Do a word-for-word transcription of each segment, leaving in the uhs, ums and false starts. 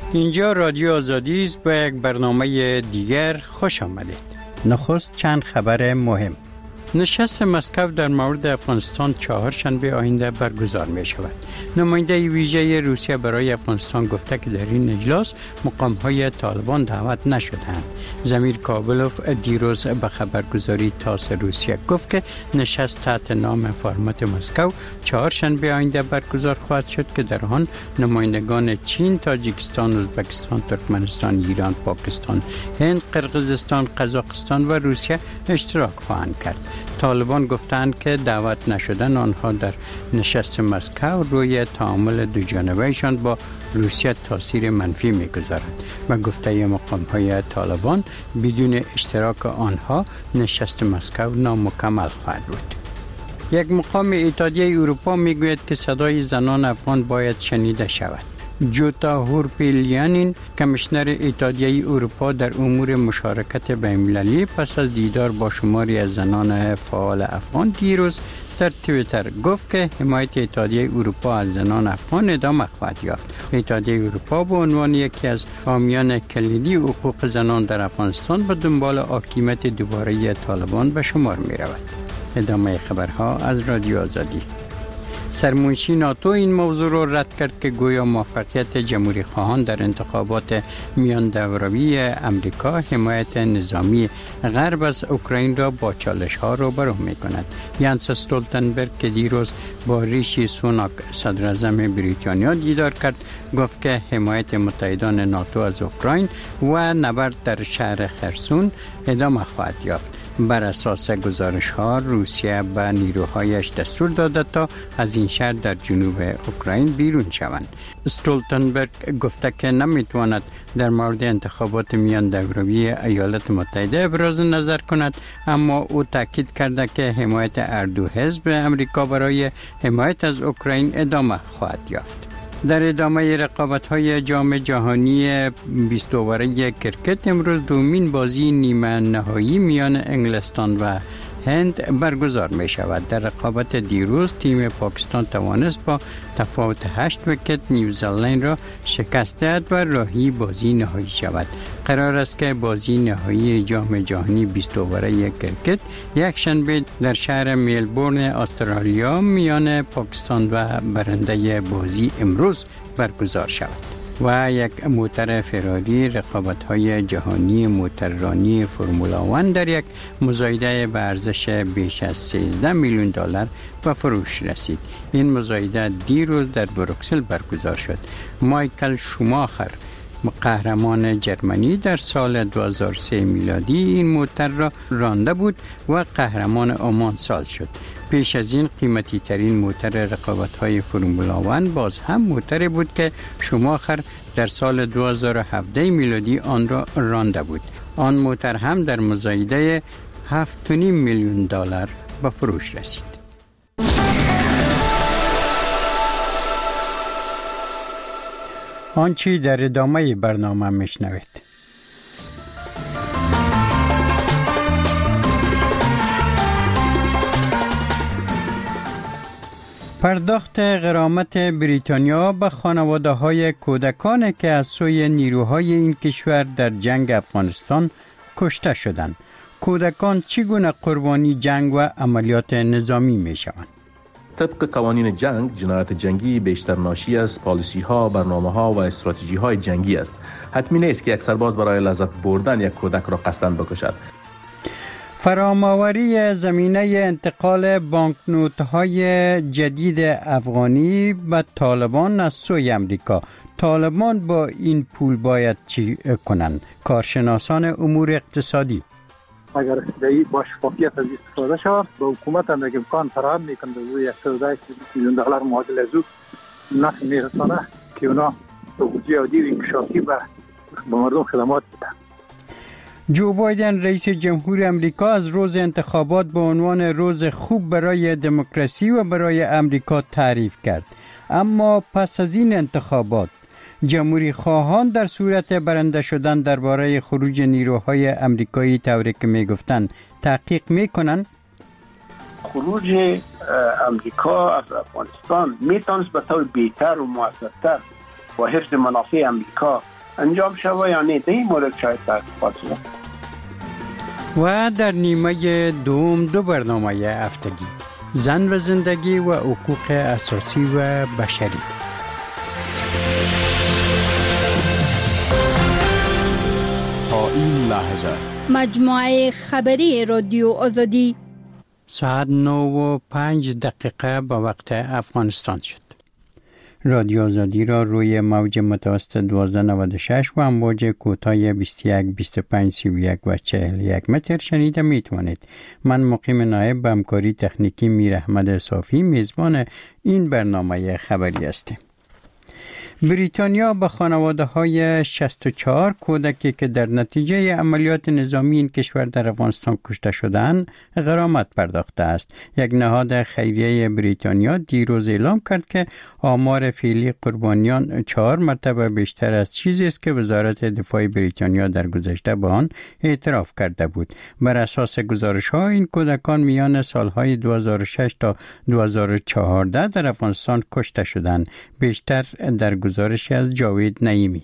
اینجا رادیو آزادی است. با یک برنامه دیگر خوش آمدید. نخست چند خبر مهم. نشست مسکو در مورد افغانستان چهارشنبه آینده برگزار می شود. نماینده ویژه روسیه برای افغانستان گفته که در این اجلاس مقام‌های طالبان دعوت نشدند. زمیر کابلوف دیروز به خبرگزاری تاس روسیه گفت که نشست تحت نام فرمت مسکو چهارشنبه آینده برگزار خواهد شد که در آن نمایندگان چین، تاجیکستان، ازبکستان، ترکمنستان، ایران، پاکستان، هند، قرقیزستان، قزاقستان و روسیه اشتراک خواهند کرد. طالبان گفتند که دعوت نشدن آنها در نشست مسکو روی تعامل دو جانبهشان با روسیه تاثیر منفی می‌گذارد و گفته مقام‌های طالبان بدون اشتراک آنها نشست مسکو نامکمل خواهد بود. یک مقام اتحادیه اروپا میگوید که صدای زنان افغان باید شنیده شود. جوتا هورپیلیانین کمیشنر اتحادیه اروپا در امور مشارکت بین‌المللی پس از دیدار با شماری از زنان فعال افغان دیروز در توییتر گفت که حمایت اتحادیه اروپا از زنان افغان ادامه خواهد یافت. اتحادیه اروپا به عنوان یکی از حامیان کلیدی حقوق زنان در افغانستان به دنبال حاکمیت دوباره طالبان به شمار می رود. ادامه خبرها از رادیو آزادی. سرمنشی ناتو این موضوع را رد کرد که گویا موفقیت جمهوری خواهان در انتخابات میان دوروی امریکا حمایت نظامی غرب از اوکراین را با چالش ها روبرو می کند. یانس استولتنبرگ که دیروز با ریشی سوناک صدر اعظم بریتانیا دیدار کرد گفت که حمایت متحدان ناتو از اوکراین و نبرد در شهر خرسون ادامه خواهد یافت. بر اساس گزارش ها روسیه به نیروهایش دستور داده تا از این شهر در جنوب اوکراین بیرون شوند. استولتنبرگ گفته که نمیتواند در مورد انتخابات میان دوروی ایالات متحده ابراز نظر کند، اما او تاکید کرده که حمایت هر دو حزب امریکا برای حمایت از اوکراین ادامه خواهد یافت. در ادامه رقابت‌های جام جهانی بیست اووره کرکت امروز دومین بازی نیمه نهایی میان انگلستان و هند برگزار می شود. در رقابت دیروز تیم پاکستان توانست با تفاوت هشت ویکت نیوزلند را شکست دهد و راهی بازی نهایی شود. قرار است که بازی نهایی جام جهانی بیست اووره کرکت یک شنبه در شهر ملبورن استرالیا میان پاکستان و برنده بازی امروز برگزار شود. و یک موتر فراری رقابت‌های جهانی موتررانی فرمولا یک در یک مزایده به ارزش بیش از سیزده میلیون دلار به فروش رسید. این مزایده دیروز در بروکسل برگزار شد. مایکل شوماخر قهرمان جرمنی در سال دو هزار و سه میلادی این موتر را رانده بود و قهرمان عمان سال شد. پیش از این قیمتی ترین موتر رقابت های فرمولا یک باز هم موتر بود که شوماخر در سال دو هزار و هفده میلادی آن را رانده بود. آن موتر هم در مزایده هفت و نیم میلیون دلار به فروش رسید. آنچه در ادامه برنامه میشنوید. پرداخت غرامت بریتانیا به خانواده های کودکانی که از سوی نیروهای این کشور در جنگ افغانستان کشته شدند. کودکان چگونه قربانی جنگ و عملیات نظامی می شوند؟ طبق قوانین جنگ، جنایت جنگی بیشتر ناشی از پالیسی ها، برنامه ها و استراتژی های جنگی است. حتمی نیست که یک سرباز برای لذت بردن یک کودک را قصداً بکشد. فراماوری زمینه انتقال بانکنوت‌های جدید افغانی به طالبان از سوی امریکا. طالبان با این پول باید چی کنند؟ کارشناسان امور اقتصادی اگر دایی با شفافیت از استفاده شود به حکومت هم امکان فراهم میکنه روی صد و بیست میلیون دلار معادل از او نفع میرسانه که اونا توجیه عادی و انکشافی به مردم خدمات بده. جو بایدن رئیس جمهور امریکا از روز انتخابات به عنوان روز خوب برای دموکراسی و برای امریکا تعریف کرد. اما پس از این انتخابات جمهوری خواهان در صورت برنده شدن درباره خروج نیروهای امریکایی طوری که می گفتن تحقیق می کنن؟ خروج امریکا از افغانستان می تونست به طور بهتر و مؤثرتر با حفظ منافع امریکا انجام شود یا نه، در این مورد شاید تحقیقات شود. و در نیمه دوم دو برنامه هفتگی، زن و زندگی و حقوق اساسی و بشری. تا این لحظه مجموعه خبری رادیو آزادی ساعت نو و پنج دقیقه به وقت افغانستان شد. رادیو آزادی را روی موج متوسط دوازده نود و شش و امواج کوتاه بیست و یک، بیست و پنج، سی و یک و چهل و یک متر شنیده می توانید. من مقیم نایب به همکاری تکنیکی میر احمد صافی میزبان این برنامه خبری هستیم. بریتانیا به خانواده های شصت و چهار کودکی که در نتیجه عملیات نظامی این کشور در افغانستان کشته شدند غرامت پرداخته است. یک نهاد خیریه بریتانیا دیروز اعلام کرد که آمار فعلی قربانیان چهار مرتبه بیشتر از چیزی است که وزارت دفاع بریتانیا در گذشته به آن اعتراف کرده بود. بر اساس گزارش ها این کودکان میان سالهای دو هزار و شش تا دو هزار و چهارده در افغانستان کشته شدند. بیشتر در گزارش از جاوید نعیمی.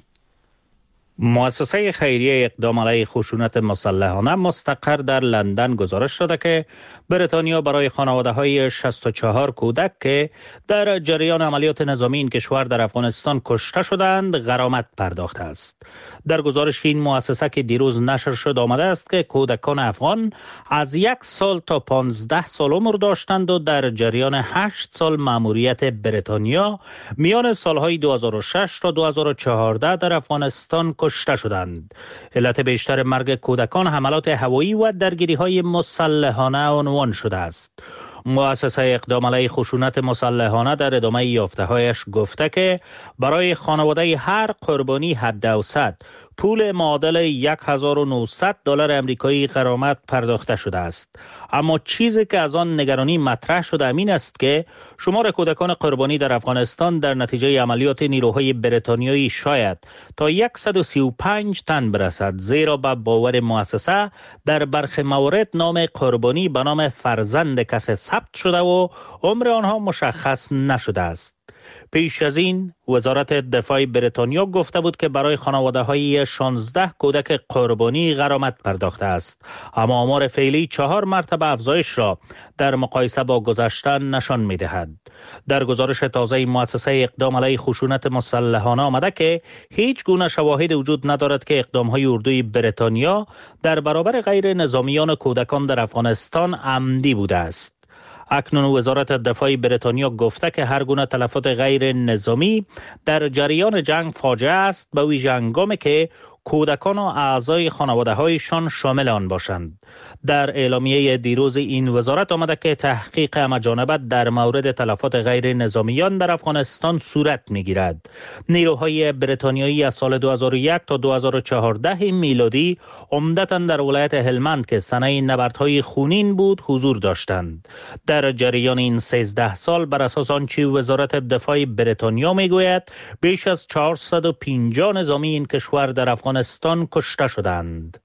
مؤسسه خیریه اقدام علیه خشونت مسلحانه مستقر در لندن گزارش داده که بریتانیا برای خانواده‌های شصت و چهار کودک که در جریان عملیات نظامی این کشور در افغانستان کشته شدند غرامت پرداخته است. در گزارش این مؤسسه که دیروز نشر شد آمده است که کودکان افغان از یک سال تا پانزده سال عمر داشتند و در جریان هشت سال مأموریت بریتانیا میان سالهای دو هزار و شش تا دو هزار و چهارده در افغانستان کشته شدند. علت بیشتر مرگ کودکان حملات هوایی و درگیری‌های مسلحانه عنوان شده است. مؤسسه اقدام علیه خشونت مسلحانه در ادامه یافته‌هایش گفته که برای خانواده هر قربانی حداوسط پول معادل یک هزار و نهصد دلار آمریکایی غرامت پرداخته شده است. اما چیزی که از آن نگرانی مطرح شده این است که شمار کودکان قربانی در افغانستان در نتیجه عملیات نیروهای بریتانیایی شاید تا صد و سی و پنج تن برسد، زیرا به باور مؤسسه در برخی موارد نام قربانی به نام فرزند کسی ثبت شده و عمر آنها مشخص نشده است. پیش از این وزارت دفاع بریتانیا گفته بود که برای خانواده‌های شانزده کودک قربانی غرامت پرداخته است، اما آمار فعلی چهار مرتبه افزایش را در مقایسه با گذشته نشان می‌دهد. در گزارش تازه مؤسسه اقدام علیه خشونت مسلحانه آمده که هیچ گونه شواهد وجود ندارد که اقدام‌های اردوی بریتانیا در برابر غیر نظامیان کودکان در افغانستان عمدی بوده است. اکنون وزارت دفاع بریتانیا گفته که هر گونه تلفات غیر نظامی در جریان جنگ فاجعه است، به ویژه هنگامی که کودکان و اعضای خانواده‌هایشان شامل آن باشند. در اعلامیه دیروز این وزارت آمده که تحقیق همه‌جانبه در مورد تلفات غیر نظامیان در افغانستان صورت می‌گیرد. نیروهای بریتانیایی از سال دو هزار و یک تا دو هزار و چهارده میلادی عمدتاً در ولایت هلمند که سنه نبردهای خونین بود حضور داشتند. در جریان این سیزده سال بر اساس آنچه وزارت دفاع بریتانیا میگوید بیش از چهارصد و پنجاه نظامی این کشور در افغانستان افغانستان کشته شدند.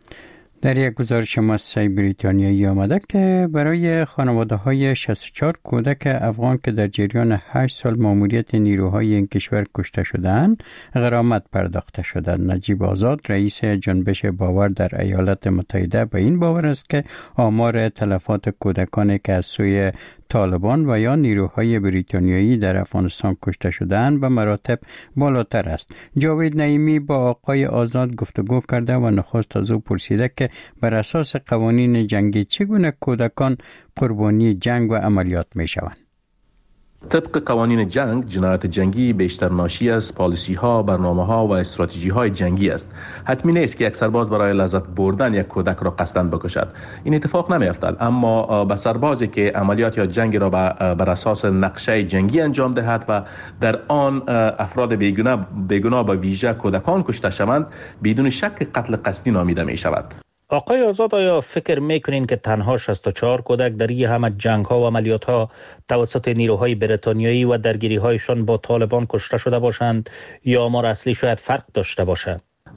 در یک گزارش مؤسسه بریتانیایی آمده که برای خانواده های شصت و چهار کودک افغان که در جریان هشت سال ماموریت نیروهای این کشور کشته شدند غرامت پرداخته شده. نجیب آزاد رئیس جنبش باور در ایالات متحده به این باور است که آمار تلفات کودکانی که از سوی طالبان و یا نیروهای بریتانیایی در افغانستان کشته شدند به مراتب بالاتر است. جاوید نعیمی با آقای آزاد گفتگو کرده و نخست از او پرسیده که بر اساس قوانین جنگی چگونه کودکان قربانی جنگ و عملیات می شوند. طبق قوانین جنگ، جنایت جنگی بیشتر ناشی از پالیسی ها، برنامه ها و استراتژی های جنگی است. حتمی نیست که یک سرباز برای لذت بردن یک کودک را قصداً بکشد. این اتفاق نمی افتد، اما به سربازی که عملیات یا جنگ را بر اساس نقشه جنگی انجام دهد و در آن افراد بیگناه بیگناه به ویژه کودکان کشته شوند، بدون شک قتل قصدی نامیده می شود. آقای آزاد، آیا فکر میکنین که تنها شصت و چهار کودک در این همه جنگ ها و عملیات ها توسط نیروهای بریتانیایی و درگیری هایشان با طالبان کشته شده باشند یا آمار اصلی شاید فرق داشته باشد؟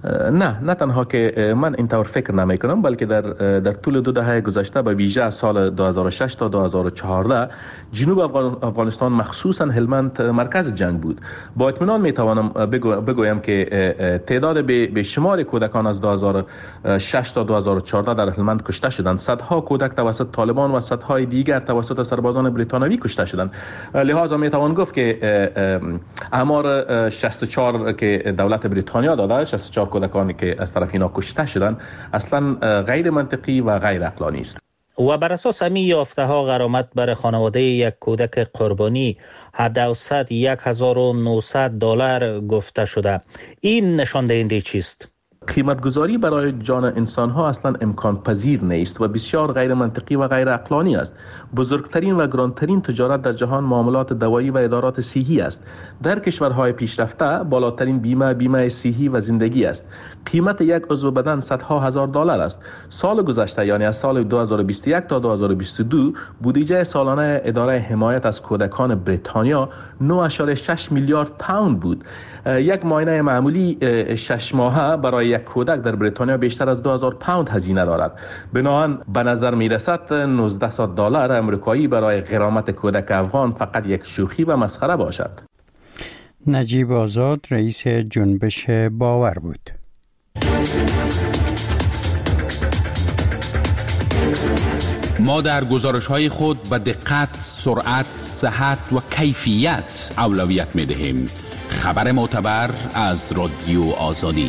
نه نه تنها که من اینطور فکر نمی کنم، بلکه در در طول دو دهه گذشته به ویژه از سال دو هزار و شش تا دو هزار و چهارده جنوب افغانستان مخصوصا هلمند مرکز جنگ بود. با اطمینان می توانم بگو بگویم که تعداد به شمار کودکان از دو هزار و شش تا دو هزار و چهارده در هلمند کشته شدند. صدها کودک توسط طالبان و صدهای دیگر توسط سربازان بریتانیایی کشته شدند. لذا می توان گفت که آمار شصت و چهار که دولت بریتانیا داده، شصت و چهار کودکانی که از طرف اینا کشته شدند، اصلا غیر منطقی و غیر عقلانی است. و بر اساس همین یافته ها غرامت بر خانواده یک کودک قربانی حداقل یک هزار و نهصد دلار گفته شده. این نشان دهنده چیست؟ قیمتگذاری برای جان انسان ها اصلا امکان پذیر نیست و بسیار غیر منطقی و غیر عقلانی است. بزرگترین و گرانترین تجارت در جهان معاملات دوایی و ادارات صحی است. در کشورهای پیشرفته بالاترین بیمه بیمه صحی و زندگی است. قیمت یک عضو بدن صدها هزار دلار است. سال گذشته یعنی از سال دو هزار و بیست و یک تا دو هزار و بیست و دو بودجه سالانه اداره حمایت از کودکان بریتانیا نه و شش میلیارد پوند بود. یک معاینه معمولی شش ماهه برای یک کودک در بریتانیا بیشتر از دو هزار پوند هزینه دارد. بنابراین به نظر می رسد نوزده دلار امریکایی برای غرامت کودک افغان فقط یک شوخی و مسخره باشد. نجیب آزاد رئیس جنبش باور بود. ما در گزارش‌های خود به دقت، سرعت، صحت و کیفیت اولویت می‌دهیم. خبر معتبر از رادیو آزادی.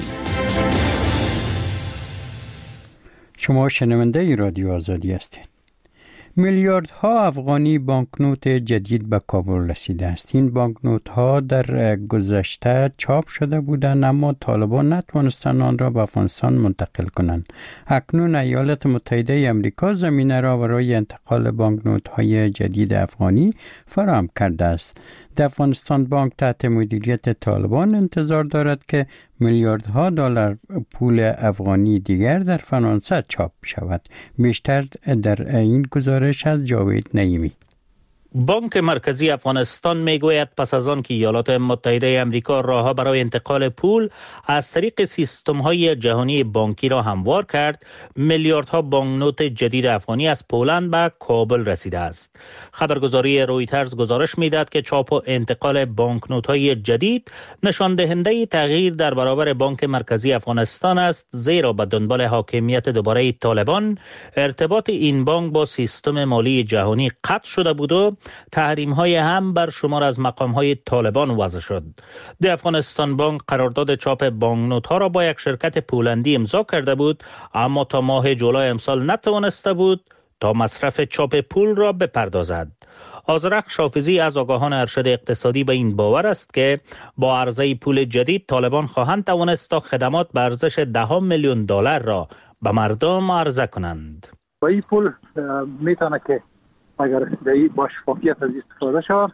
شما شنونده رادیو آزادی هستید. میلیاردها افغانی بانکنوت جدید به کابل رسیده است. این بانکنوت ها در گذشته چاپ شده بودند اما طالبان نتوانستند آن را به افغانستان منتقل کنند. اکنون ایالات متحده آمریکا زمینه را برای انتقال بانکنوت های جدید افغانی فراهم کرده است. افغانستان بانک تحت مدیریت طالبان انتظار دارد که میلیاردها دلار پول افغانی دیگر در فرانسه چاپ شود. بیشتر در این گزارش از جاوید نعیمی. بانک مرکزی افغانستان میگوید پس از آن که ایالات متحده آمریکا راهها برای انتقال پول از طریق سیستم‌های جهانی بانکی را هموار کرد، میلیاردها بانکنوت جدید افغانی از پولند به کابل رسیده است. خبرگزاری رویترز گزارش میداد که چاپ و انتقال بانکنوت‌های جدید نشان دهنده تغییر در برابر بانک مرکزی افغانستان است، زیرا به دنبال حاکمیت دوباره طالبان ارتباط این بانک با سیستم مالی جهانی قطع شده بود و تحریم های هم بر شمار از مقام های طالبان وضع شد. د افغانستان بانک قرارداد چاپ بانکنوت ها را با یک شرکت پولندی امضا کرده بود، اما تا ماه جولای امسال نتوانسته بود تا مصرف چاپ پول را بپردازد. آذرخش شافزی از آگاهان ارشد اقتصادی به این باور است که با عرضه پول جدید طالبان خواهند توانست تا خدمات به ارزش ده میلیون دلار را به مردم عرضه کنند. با این پول میتونه که اگر دایی با شفافیت از استفاده شود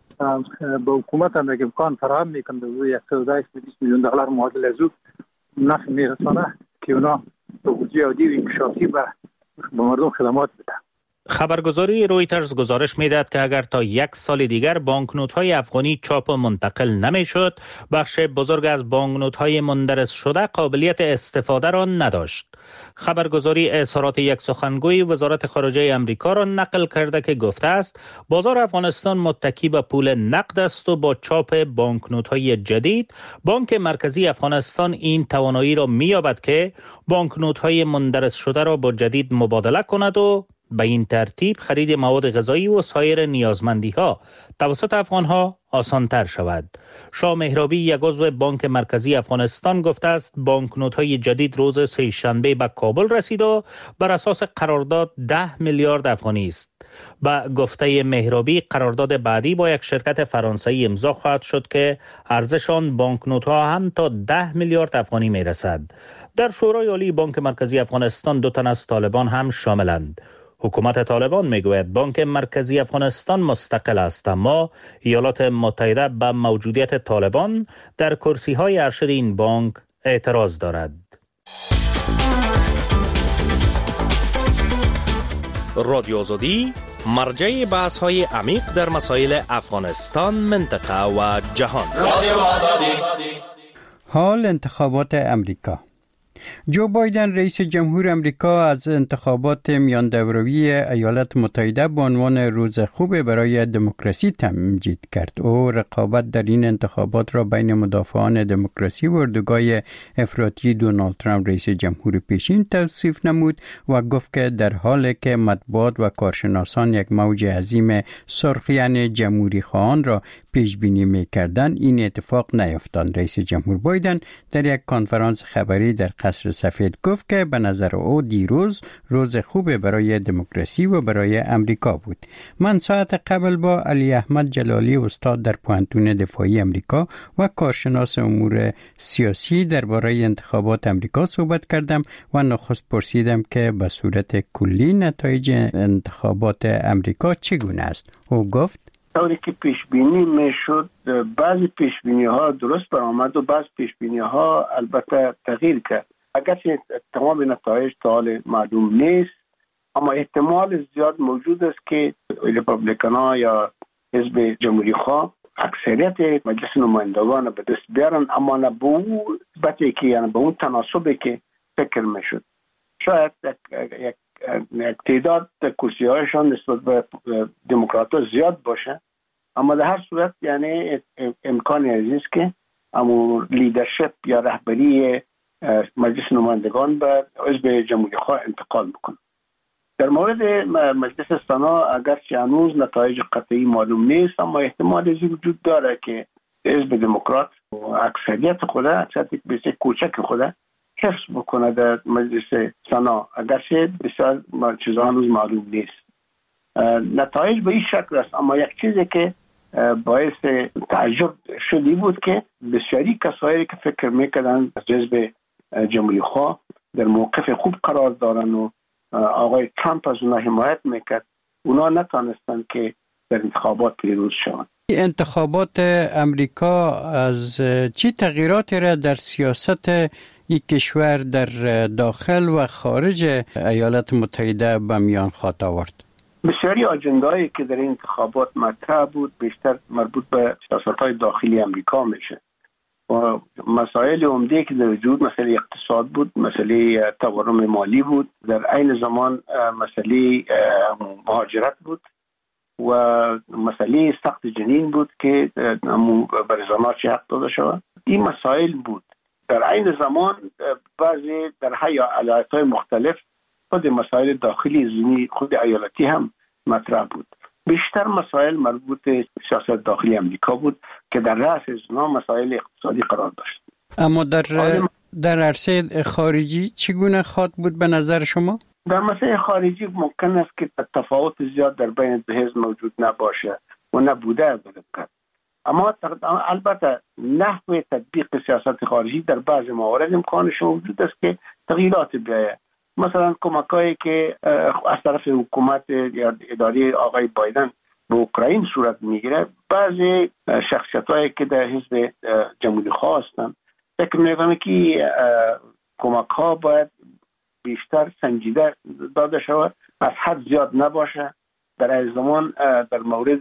به حکومت هم یک امکان فراهم میکنه روی صد و بیست میلیون دلار معادل از او نفع میرسانه که اونا به بودجه عادی و انکشافی به مردم خدمات بده. خبرگزاری رویترز گزارش میداد که اگر تا یک سال دیگر بانکنوت‌های افغانی چاپ و منتقل نمیشد، بخش بزرگ از بانکنوت‌های مندرس شده قابلیت استفاده را نداشت. خبرگزاری اظهارات یک سخنگوی وزارت خارجه آمریکا را نقل کرده که گفته است بازار افغانستان متکی به پول نقد است و با چاپ بانکنوت‌های جدید بانک مرکزی افغانستان این توانایی را می‌یابد که بانکنوت‌های مندرس شده را با جدید مبادله کند و به این ترتیب خرید مواد غذایی و سایر نیازمندی‌ها توسط افغان‌ها آسان‌تر شود. شاه مهرابی یک عضو بانک مرکزی افغانستان گفته است بانکنوت‌های جدید روز سه شنبه به کابل رسید و بر اساس قرارداد ده میلیارد افغانی است. با گفته مهرابی قرارداد بعدی با یک شرکت فرانسوی امضا خواهد شد که ارزش آن بانکنوت‌ها هم تا ده میلیارد افغانی میرسد. در شورای عالی بانک مرکزی افغانستان دو تن از طالبان هم شاملند. حکومت طالبان میگوید بانک مرکزی افغانستان مستقل است، اما ایالات متحده به موجودیت طالبان در کرسی‌های ارشد این بانک اعتراض دارد. رادیو آزادی مرجع بحث‌های عمیق در مسائل افغانستان، منطقه و جهان. رادیو آزادی. حال انتخابات امریکا. جو بایدن رئیس جمهور امریکا از انتخابات میان دوره‌ای ایالات متحده به عنوان روز خوب برای دموکراسی تمجید کرد. او رقابت در این انتخابات را بین مدافعان دموکراسی و اردوگاه افراطی دونالد ترامپ رئیس جمهور پیشین توصیف نمود و گفت که در حالی که مطبوعات و کارشناسان یک موج عظیم سرخیان جمهوری خواهان را پیش بینی می‌کردند، این اتفاق نیفتاد. رئیس جمهور بایدن در یک کنفرانس خبری در قصر سفید گفت که به نظر او دیروز روز خوب برای دموکراسی و برای امریکا بود. من ساعت قبل با علی احمد جلالی استاد در پوهنتون دفاعی امریکا و کارشناس امور سیاسی درباره انتخابات امریکا صحبت کردم و نخست پرسیدم که به صورت کلی نتایج انتخابات امریکا چگونه است. او گفت طوری که پیش بینی میشد، بعضی پیش بینی ها درست برآمد و بعضی پیش بینی ها البته تغییر کرد. اگرچه تمام نتایج تا حال معلوم نیست، اما احتمال زیاد موجود است که ریپابلیکن ها یا حزب جمهوری خواه اکثریت مجلس نمایندگان به دست بیارن، اما نه به اون نسبتی که یعنی به اون تناسبی که فکر میشد. شاید یک یک تعداد کرسی هایشان نسبت به دموکرات ها زیاد باشه، اما در هر صورت یعنی امکانی عزیز که امو لیدرشپ یا رهبری مجلس نمایندگان به حزب جمهوری خواه انتقال بکنه. در مورد مجلس سنا اگرچه هنوز نتایج قطعی معلوم نیست، اما احتمال زیاد وجود داره که حزب دموکرات اکثریت خود اکثریت بسیار کوچک خود حفظ بکنه در مجلس سنا، اگرچه بسیار چیزا هنوز معلوم نیست. نتایج به این شکل است، اما یک چیزی که باعث تعجب شدی بود که بسیاری کسایی که فکر میکردن از حزب جمهوری خواه در موقف خوب قرار دارن و آقای ترامپ از اونا حمایت میکرد، اونا نتانستن که در انتخابات پیروز شوند. انتخابات امریکا از چی تغییراتی را در سیاست یک کشور در داخل و خارج ایالات متحده به میان خواهد آورد؟ بسیاری آجنده‌هایی که در این انتخابات مطرح بود بیشتر مربوط به سیاست‌های داخلی امریکا میشه. و مسائل عمده که در وجود مسئله اقتصاد بود، مسئله تورم مالی بود، در عین زمان مسئله مهاجرت بود و مسئله سقط جنین بود که بر زنان چه حق داده شود. این مسائل بود. در عین زمان بعضی در ایالت‌های مختلف خود مسائل داخلی زمینی خود ایالتی هم مطرح بود. بیشتر مسائل مربوط به سیاست داخلی امریکا بود که در رأس اونها مسائل اقتصادی قرار داشت. اما در در عرصه خارجی چگونه خواهد بود به نظر شما؟ در مسائل خارجی ممکن است که تفاوت زیاد در بین دو حزب موجود نباشه و نبوده از دقت. اما البته نحوه تطبیق سیاست خارجی در بعض موارد امکانش موجود است که تغییرات بیاید. مثلا کمکایی که از طرف حکومت یا اداره آقای بایدن به اوکراین صورت میگیره، بعضی شخصیتایی که در حزب جمهوری خواه هستند فکر میکنم که کمک ها باید بیشتر سنجیده داده شود، از حد زیاد نباشه. در این زمان در مورد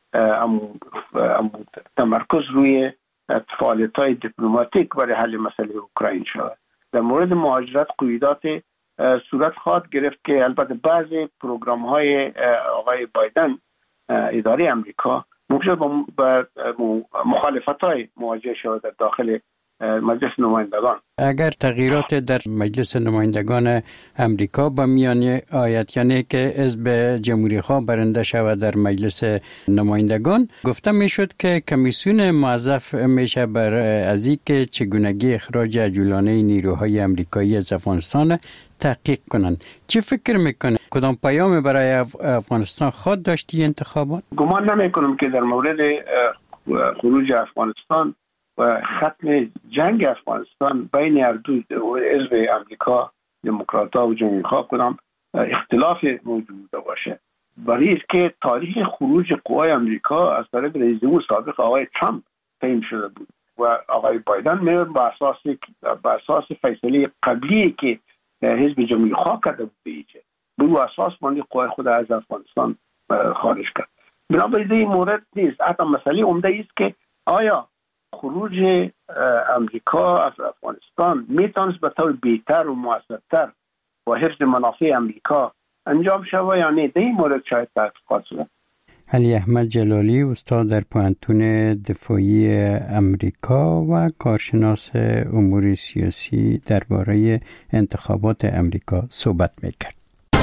تمرکز روی فعالیت‌های دیپلماتیک برای حل مسئله اوکراین شود. در مورد مهاجرت قیودات صورت خواهد گرفت که البته بعضی پروگرام‌های آقای بایدن اداره امریکا ممکن با مخالفت‌های مواجه شود در داخل مجلس نمایندگان. اگر تغییرات در مجلس نمایندگان امریکا با میان آید، یعنی که حزب جمهوری خواه برنده شود در مجلس نمایندگان، گفته میشد که کمیسیون موظف میشه بر از اینکه چگونگی اخراج عجولانه نیروهای امریکایی از افغانستان تحقیق کنند. چی فکر میکنه؟ کدام پیام برای افغانستان خواهد داشتی انتخابات؟ گمان نمیکنم که در مورد خروج افغانستان و ختم جنگ افغانستان بین هر دو حزب امریکا دموکرات‌ها و جمهوری خواه کدام اختلاف موجود باشه. برای است که تاریخ خروج قوای امریکا از طرف رئیس جمهور سابق آقای ترامپ تعیین شده بود و آقای بایدن می‌بینه بر اساس بر اساس فیصله قبلی که حزب جمهوری خواه کرده بود بیچه به اساس باندې قوای خود از افغانستان خارج کرد. بنابراین این مورد نیست. حتی مسئله عمده است که آیا خروج امریکا از افغانستان میتونست به طور بهتر و مؤثرتر با حفظ منافع امریکا انجام شود یا نه؟ در این مورد شاید تحقیقات شده. علی احمد جلالی، استاد در پوهنتون دفاعی امریکا و کارشناس امور سیاسی درباره انتخابات امریکا صحبت میکرد.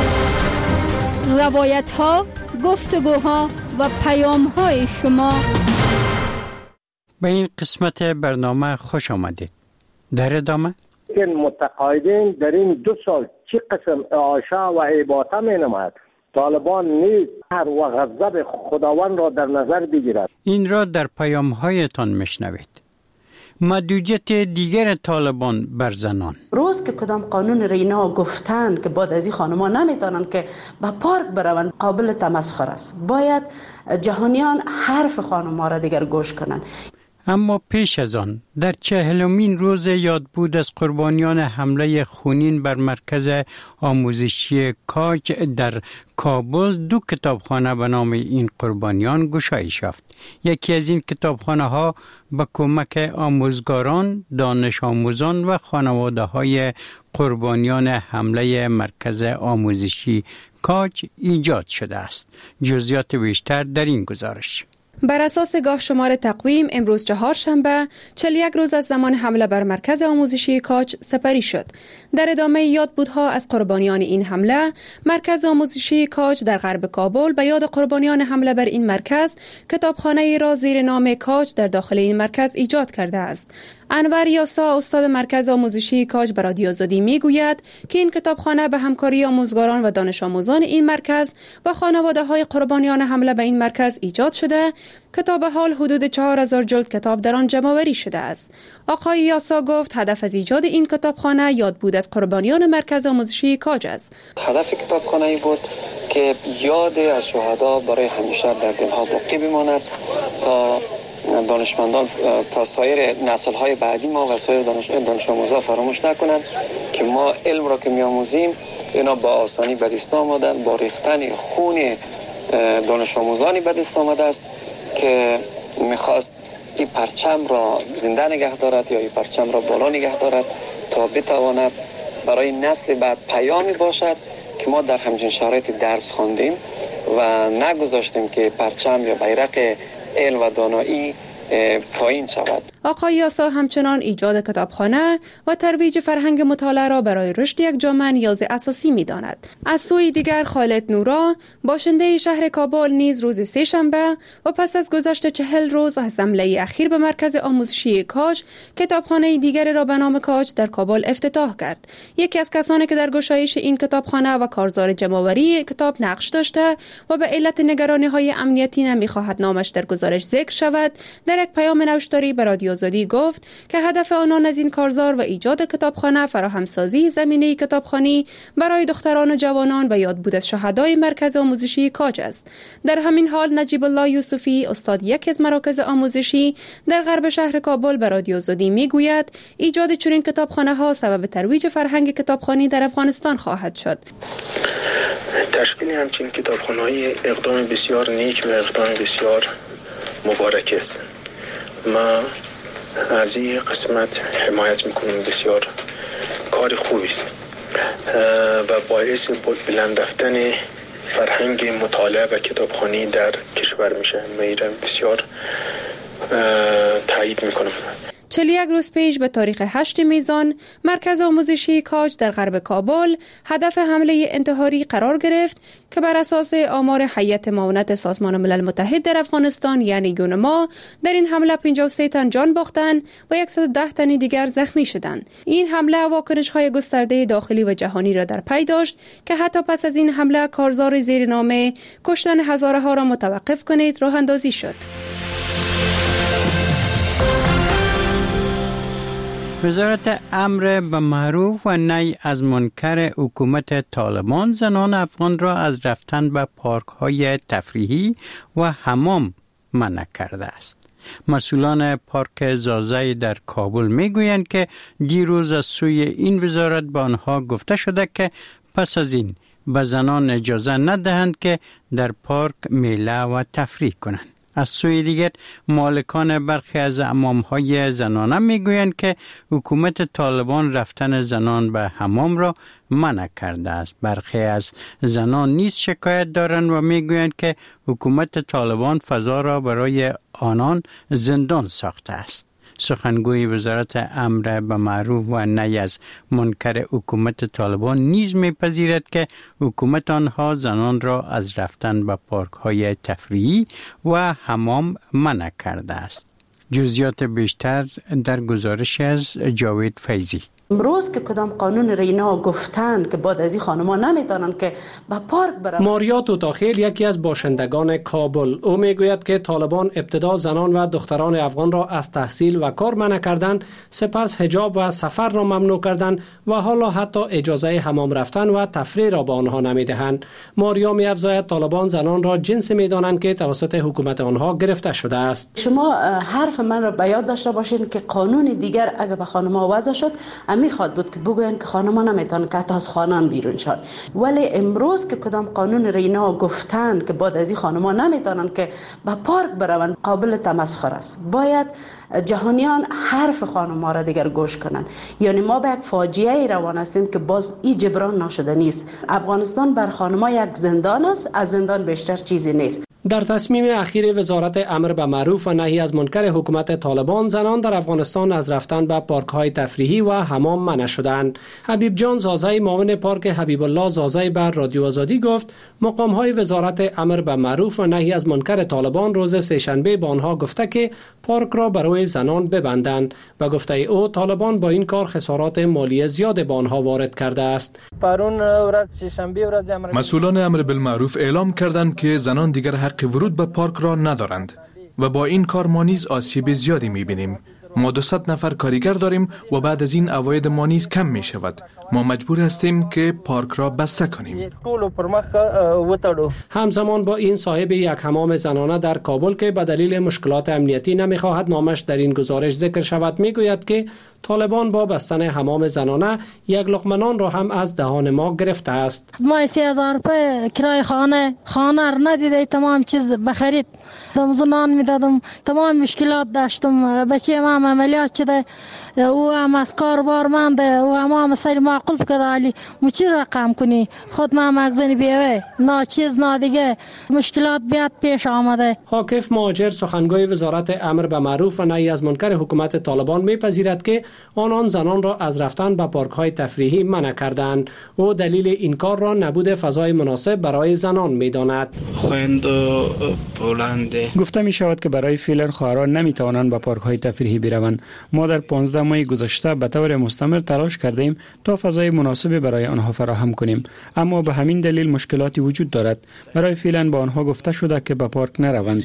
روایت ها، گفتگوها و پیام های شما. به این قسمت برنامه خوش آمدید. در ادامه این متقاعدین در این دو سال چی قسم اعاشا و عباطه می نماید؟ طالبان نیز هر و غضب خداوند را در نظر بگیرد. این را در پیام هایتان میشنوید. محدودیت دیگر طالبان بر زنان. روز که کدام قانون رینا گفتن که بعد از این خانما نمیتونن که به پارک برون، قابل تمسخر است. باید جهانیان حرف خانما را دیگر گوش کنن. اما پیش از آن در چهلمین روز یادبود از قربانیان حمله خونین بر مرکز آموزشی کاج در کابل، دو کتابخانه به نام این قربانیان گشایش یافت. یکی از این کتابخانه ها به کمک آموزگاران، دانش آموزان و خانواده های قربانیان حمله مرکز آموزشی کاج ایجاد شده است. جزئیات بیشتر در این گزارش. بر اساس گاه شمار تقویم امروز چهارشنبه چهل و یک روز از زمان حمله بر مرکز آموزشی کاج سپری شد. در ادامه یادبودها از قربانیان این حمله، مرکز آموزشی کاج در غرب کابل به یاد قربانیان حمله بر این مرکز کتابخانه را زیر نام کاج در داخل این مرکز ایجاد کرده است. انور یاسا، استاد مرکز آموزشی کاج، به رادیو آزادی میگوید که این کتابخانه به همکاری آموزگاران و دانش آموزان این مرکز و خانواده های قربانیان حمله به این مرکز ایجاد شده که تا به حال حدود چهار هزار جلد کتاب در آن جمع آوری شده است. آقای یاسا گفت هدف از ایجاد این کتابخانه یادبود از قربانیان مرکز آموزشی کاج است. هدف کتابخانه ای بود که یاد از شهدا برای همیشه در دلها باقی بماند تا دانشمندان، تا سایر نسل‌های بعدی ما و سایر دانش دانش آموزا فراموش نکنند که ما علم را که می‌آموزیم اینا با آسانی به دست آمدن، با ریختن خون دانش آموزانی به دست آمده است که می‌خواست این پرچم را زنده نگه دارد یا این پرچم را بالا نگه دارد تا بتواند برای نسل بعد پیامی باشد که ما در همچین شرایط درس خواندیم و نگذاشتیم که پرچم یا بیرق علم و دانایی پایین شود. آقای یاسا همچنان ایجاد کتابخانه و ترویج فرهنگ مطالعه را برای رشد یک جامعه نیاز اساسی می‌داند. از سوی دیگر خالد نورا، باشنده شهر کابل، نیز روز سه شنبه و پس از گذشت چهل روز از حمله اخیر به مرکز آموزشی کاج، کتابخانه دیگر را به نام کاج در کابل افتتاح کرد. یکی از کسانی که در گشایش این کتابخانه و کارزار جمع‌آوری کتاب نقش داشته و به علت نگرانی‌های امنیتی نمی‌خواهد نامش در گزارش ذکر شود، در یک پیام نوشتاری به رادیو آزادی گفت که هدف آنان از این کارزار و ایجاد کتابخانه فراهمسازی زمینه کتابخوانی برای دختران و جوانان و یادبود از شهدای مرکز آموزشی کاج است. در همین حال نجیب الله یوسفی، استاد یکی از مراکز آموزشی در غرب شهر کابل، به رادیو آزادی میگوید ایجاد چنین کتابخانه ها سبب ترویج فرهنگ کتابخوانی در افغانستان خواهد شد. تشکیل همچین کتابخانه‌های اقدام بسیار نیک و اقدام بسیار مبارک است. ما از این قسمت حمایت میکنیم. بسیار کار خوبی است و باعث بلند رفتن فرهنگ مطالعه و کتابخوانی در کشور میشه. من بسیار تایید میکنم. چهل و یک روز پیش به تاریخ هشت میزان، مرکز آموزشی کاج در غرب کابل هدف حمله انتحاری قرار گرفت که بر اساس آمار هیئت معاونت سازمان ملل متحد در افغانستان یعنی یونما، در این حمله پنجاه و سه تن جان باختند و صد و ده تن دیگر زخمی شدند. این حمله واکنش‌های گسترده داخلی و جهانی را در پی داشت که حتی پس از این حمله کارزار زیرنامه کشتن هزاره ها را متوقف کنید راه اندازی شد. وزارت امر به معروف و نهی از منکر حکومت طالبان زنان افغان را از رفتن به پارک های تفریحی و حمام منع کرده است. مسئولان پارک زازای در کابل میگویند که دیروز از سوی این وزارت به آنها گفته شده که پس از این به زنان اجازه ندهند که در پارک میله و تفریح کنند. از سوی دیگر مالکان برخی از حمام‌های زنانه میگویند که حکومت طالبان رفتن زنان به حمام را منع کرده است. برخی از زنان نیز شکایت دارند و میگویند که حکومت طالبان فضا را برای آنان زندان ساخته است. سخنگوی وزارت امر به معروف و نهی از منکر حکومت طالبان نیز میپذیرد که حکومت آنها زنان را از رفتن به پارک های تفریحی و حمام منع کرده است. جزئیات بیشتر در گزارش از جاوید فیضی. امروز که کدام قانون رینا گفتن که بعد از این خانم‌ها نمیتونن که به پارک برن. ماریا توتاخیل یکی از باشندگان کابل، او میگوید که طالبان ابتدا زنان و دختران افغان را از تحصیل و کار منع کردند، سپس حجاب و سفر را ممنوع کردند و حالا حتی اجازه حمام رفتن و تفریح را به آنها نمیدهند. ماریا می‌افزاید طالبان زنان را جنسی میدانند که توسط حکومت آنها گرفته شده است. شما حرف من را به یاد داشته باشین که قانون دیگر اگر به خانم‌ها وضع شد میخواد بود که بگوین که خانم‌ها نمیتونن که از خانه بیرون شد، ولی امروز که کدام قانون رینا گفتن که بعد از این خانم‌ها نمیتونن که به پارک بروند قابل تمسخر است. باید جهانیان حرف خانم‌ها را دیگر گوش کنند. یعنی ما به یک فاجعه روان هستیم که باز این جبران نشده نیست. افغانستان بر خانم‌ها یک زندان است، از زندان بیشتر چیزی نیست. در تصمیم اخیر وزارت امر به معروف و نهی از منکر حکومت طالبان، زنان در افغانستان از رفتن به پارک‌های تفریحی و حمام منع شدند. حبیب جان زازای معاون پارک حبیب الله زازای بر رادیو آزادی گفت مقام‌های وزارت امر به معروف و نهی از منکر طالبان روز سه‌شنبه به آنها گفته که پارک را برای زنان ببندند و گفته او طالبان با این کار خسارات مالی زیاد به آنها وارد کرده است. مسئولان امر بالمعروف اعلام کردند که زنان دیگر حق ورود به پارک را ندارند و با این کار ما نیز آسیب زیادی می‌بینیم. ما دویست نفر کارگر داریم و بعد از این عواید ما نیز کم می شود. ما مجبور هستیم که پارک را بسته کنیم. همزمان با این صاحب یک حمام زنانه در کابل که به دلیل مشکلات امنیتی نمیخواهد نامش در این گزارش ذکر شود میگوید که طالبان با بستن حمام زنانه یک لقمه نان را هم از دهان ما گرفته است. ما سی هزار روپه کرای خانه خانه را ندیده، تمام چیز بخرید دمزنان میدادم، تمام مشکلات داشتم. بچه ما عملیات شده، او هم از کار بارمنده، او هم مسئله معقول کرده، علی مچی رقم کنی خود ما مغزنی بیوه نا چیز نا دیگه مشکلات بیاد پیش آمده. حاکف مهاجر سخنگوی وزارت امر به معروف و نهی از منکر حکومت طالبان میپذیرد که آنان زنان را از رفتن به پارک های تفریحی منع کردند. او دلیل این کار را نبود فضای مناسب برای زنان میداند. گفته می شود که برای فعلا خواهران نمی توانند به پارک های تفریحی بروند. ما در پانزده ماه گذشته به طور مستمر تلاش کردیم تا فضای مناسب برای آنها فراهم کنیم، اما به همین دلیل مشکلاتی وجود دارد. برای فعلا با آنها گفته شده که به پارک نروند.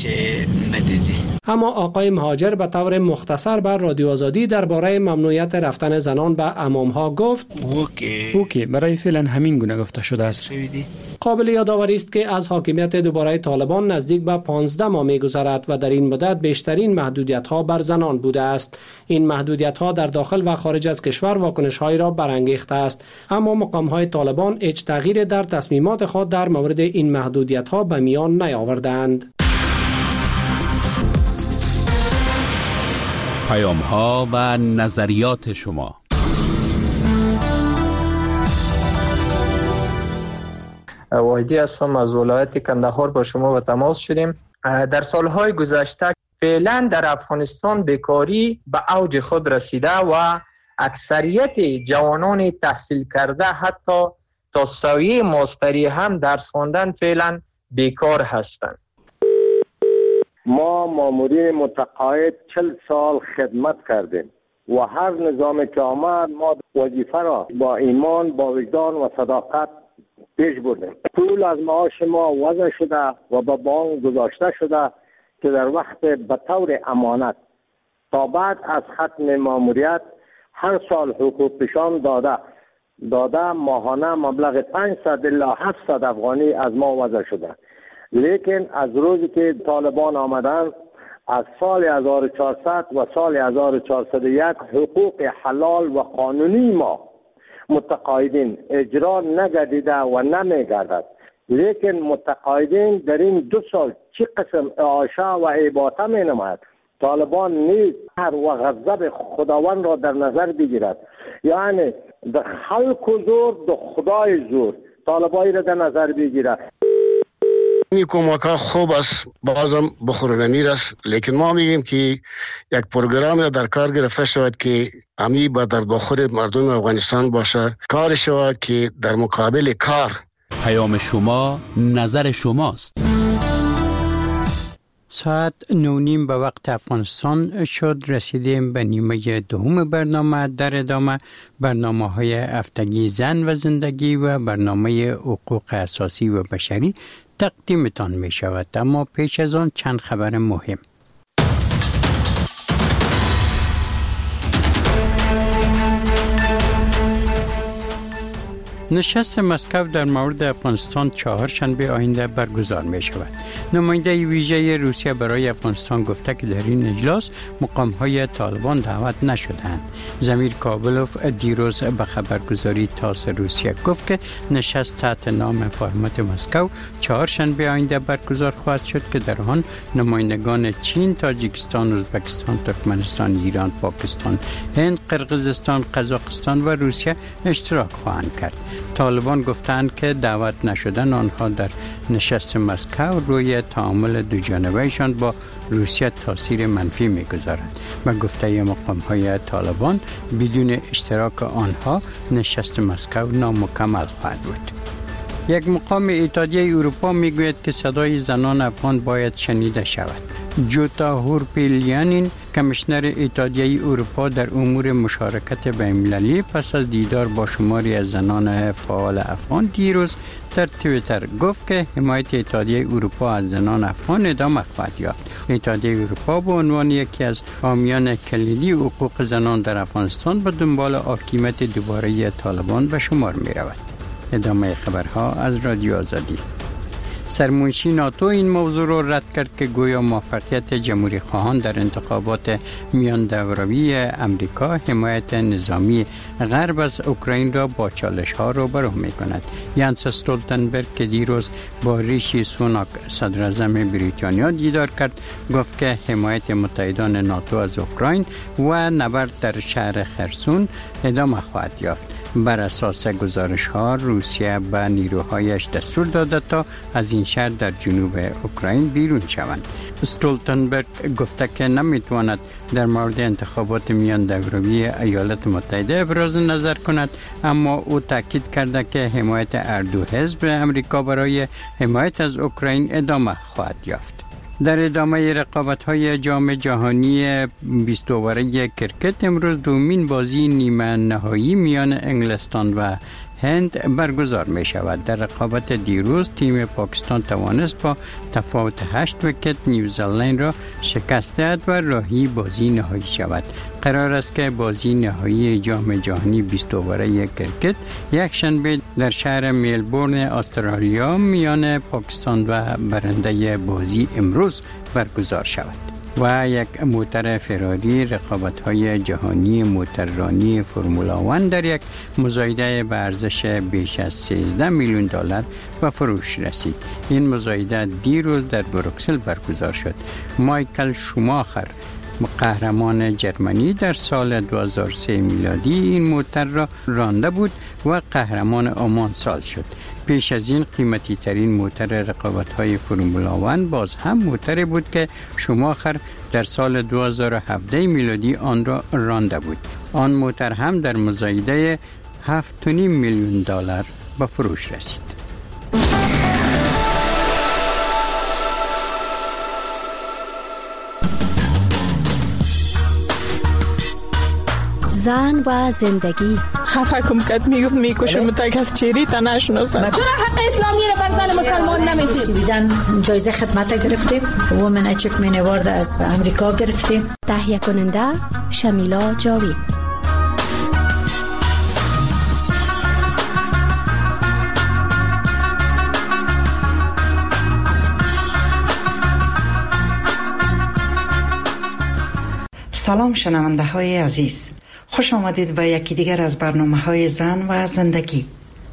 اما آقای مهاجر به طور مختصر بر رادیو آزادی درباره ممنوعیت رفتن زنان به حمام‌ها گفت اوکی برای فعلا همین گونه گفته شده است. قابل یادآوری است که از حاکمیت دوباره طالبان نزدیک به پانزده ماه می‌گذرد و در این مدت بیشترین محدودیت‌ها بر زنان بوده است. این محدودیت‌ها در داخل و خارج از کشور واکنش‌هایی را برانگیخته است، اما مقام‌های طالبان هیچ تغییر در تصمیمات خود در مورد این محدودیت‌ها به میان نیاوردند. پیام‌ها و نظریات شما. واحدی هستم از ولایت کندهار، با شما به تماس شدیم. در سالهای گذشته فعلا در افغانستان بیکاری به اوج خود رسیده و اکثریت جوانان تحصیل کرده حتی تا سویه ماستری هم درس خواندن فعلا بیکار هستند. ما مامورین متقاعد چل سال خدمت کردیم و هر نظام که آمد ما وظیفه را با ایمان، با وجدان و صداقت پیش بردیم. پول از معاش ما وضع شده و به بانک گذاشته شده که در وقت به طور امانت تا بعد از ختم ماموریت هر سال حقوق پیشان داده داده ماهانه مبلغ پانصد الی هفتصد افغانی از ما وضع شده. لیکن از روزی که طالبان آمدن از سال هزار و چهارصد و سال هزار و چهارصد و یک حقوق حلال و قانونی ما متقاعدین اجرا نگردیده و نمیگردد. لیکن متقاعدین در این دو سال چی قسم اعاشه و عباطه می نماید. طالبان نیز هر و غضب خداوند را در نظر بگیرد، یعنی در خلق و زور در خدای زور طالبانی را در نظر بگیرد. این کمک ها خوب است، بازم بخورنمیر است، لیکن ما میگیم که یک پروگرام را در کار گرفته شود که همی با درد بخور مردم افغانستان باشه، کار شود که در مقابل کار. پیام شما نظر شماست. ساعت نو نیم به وقت افغانستان شد. رسیدیم به نیمه دوم برنامه. در ادامه برنامه های هفتگی زن و زندگی و برنامه حقوق اساسی و بشری تقدیمتان می شود، اما پیش از آن چند خبر مهم. نشست مسکو در مورد افغانستان چهارشنبه آینده برگزار می شود. نماینده ویژه روسیه برای افغانستان گفته که در این اجلاس مقام‌های طالبان دعوت نشدند. زمیر کابلوف دیروز به خبرگزاری تاس روسیه گفت که نشست تحت نام فرمت مسکو چهارشنبه آینده برگزار خواهد شد که در آن نمایندگان چین، تاجیکستان، ازبکستان، ترکمنستان، ایران، پاکستان، هند، قرقیزستان، قزاقستان و روسیه اشتراک خواهند کرد. طالبان گفتند که دعوت نشدن آنها در نشست مسکو روی تعامل دو جانبه‌شان با روسیه تاثیر منفی می‌گذارد. و گفته مقام‌های طالبان بدون اشتراک آنها نشست مسکو نامکمل خواهد بود. یک مقام اتحادیه اروپا میگوید که صدای زنان افغان باید شنیده شود. جوتا هورپیلیانین، کمیشنر اتحادیه اروپا در امور مشارکت بین‌المللی، پس از دیدار با شماری از زنان فعال افغان دیروز در توییتر گفت که حمایت اتحادیه اروپا از زنان افغان ادامه خواهد یافت. اتحادیه اروپا به عنوان یکی از حامیان کلیدی حقوق زنان در افغانستان به دنبال حاکمیت دوباره طالبان به شمار می رود. ادامه خبرها از رادیو آزادی. سرمنشی ناتو این موضوع را رد کرد که گویا موفقیت جمهوری خواهان در انتخابات میان دوروی امریکا حمایت نظامی غرب از اوکراین را با چالش ها روبرو می کند. یانس استولتنبرگ که دیروز با ریشی سوناک صدر اعظم بریتانیا دیدار کرد گفت که حمایت متحدان ناتو از اوکراین و نبرد در شهر خرسون ادامه خواهد یافت. بر اساس گزارش ها روسیه به نیروهایش دستور داده تا از این شهر در جنوب اوکراین بیرون شوند. استولتنبرگ گفته که نمیتواند در مورد انتخابات میان دوروی ایالات متحده ابراز نظر کند، اما او تاکید کرده که حمایت هر دو حزب امریکا برای حمایت از اوکراین ادامه خواهد یافت. در ادامه رقابت‌های جام جهانی بیست اووره کرکت امروز دومین بازی نیمه نهایی میان انگلستان و هند برگزار می شود. در رقابت دیروز تیم پاکستان توانست با تفاوت هشت ویکت نیوزلند را شکست دهد و راهی بازی نهایی شود. قرار است که بازی نهایی جام جهانی بیست اووره کرکت یک شنبه در شهر ملبورن استرالیا میان پاکستان و برنده بازی امروز برگزار شود. و یک موتر فراری رقابت‌های جهانی موتررانی فرمولا یک در یک مزایده به ارزش بیش از سیزده میلیون دلار به فروش رسید. این مزایده دیروز در بروکسل برگزار شد. مایکل شوماخر، قهرمان جرمنی، در سال دو هزار و سه میلادی این موتر را رانده بود و قهرمان آمان سال شد. پیش از این قیمتی ترین موتر رقابت های فرمولا یک باز هم موتری بود که شوماخر در سال دو هزار و هفده میلادی آن را رانده بود. آن موتر هم در مزایده هفت و نیم میلیون دلار به فروش رسید. زن و زندگی. خفه کم کت میگفت میکشم تا کس چیری تا نشناسم. چرا حق اسلامی را بر زن مسلمان نمیدید؟ دیدن جایزه خدمت گرفتیم. وومن اچیومنت اوارد از امریکا گرفتیم. تهیه کننده شمیلا جاوید. سلام شنونده های عزیز، خوش آمدید به یکی دیگر از برنامه های زن و زندگی.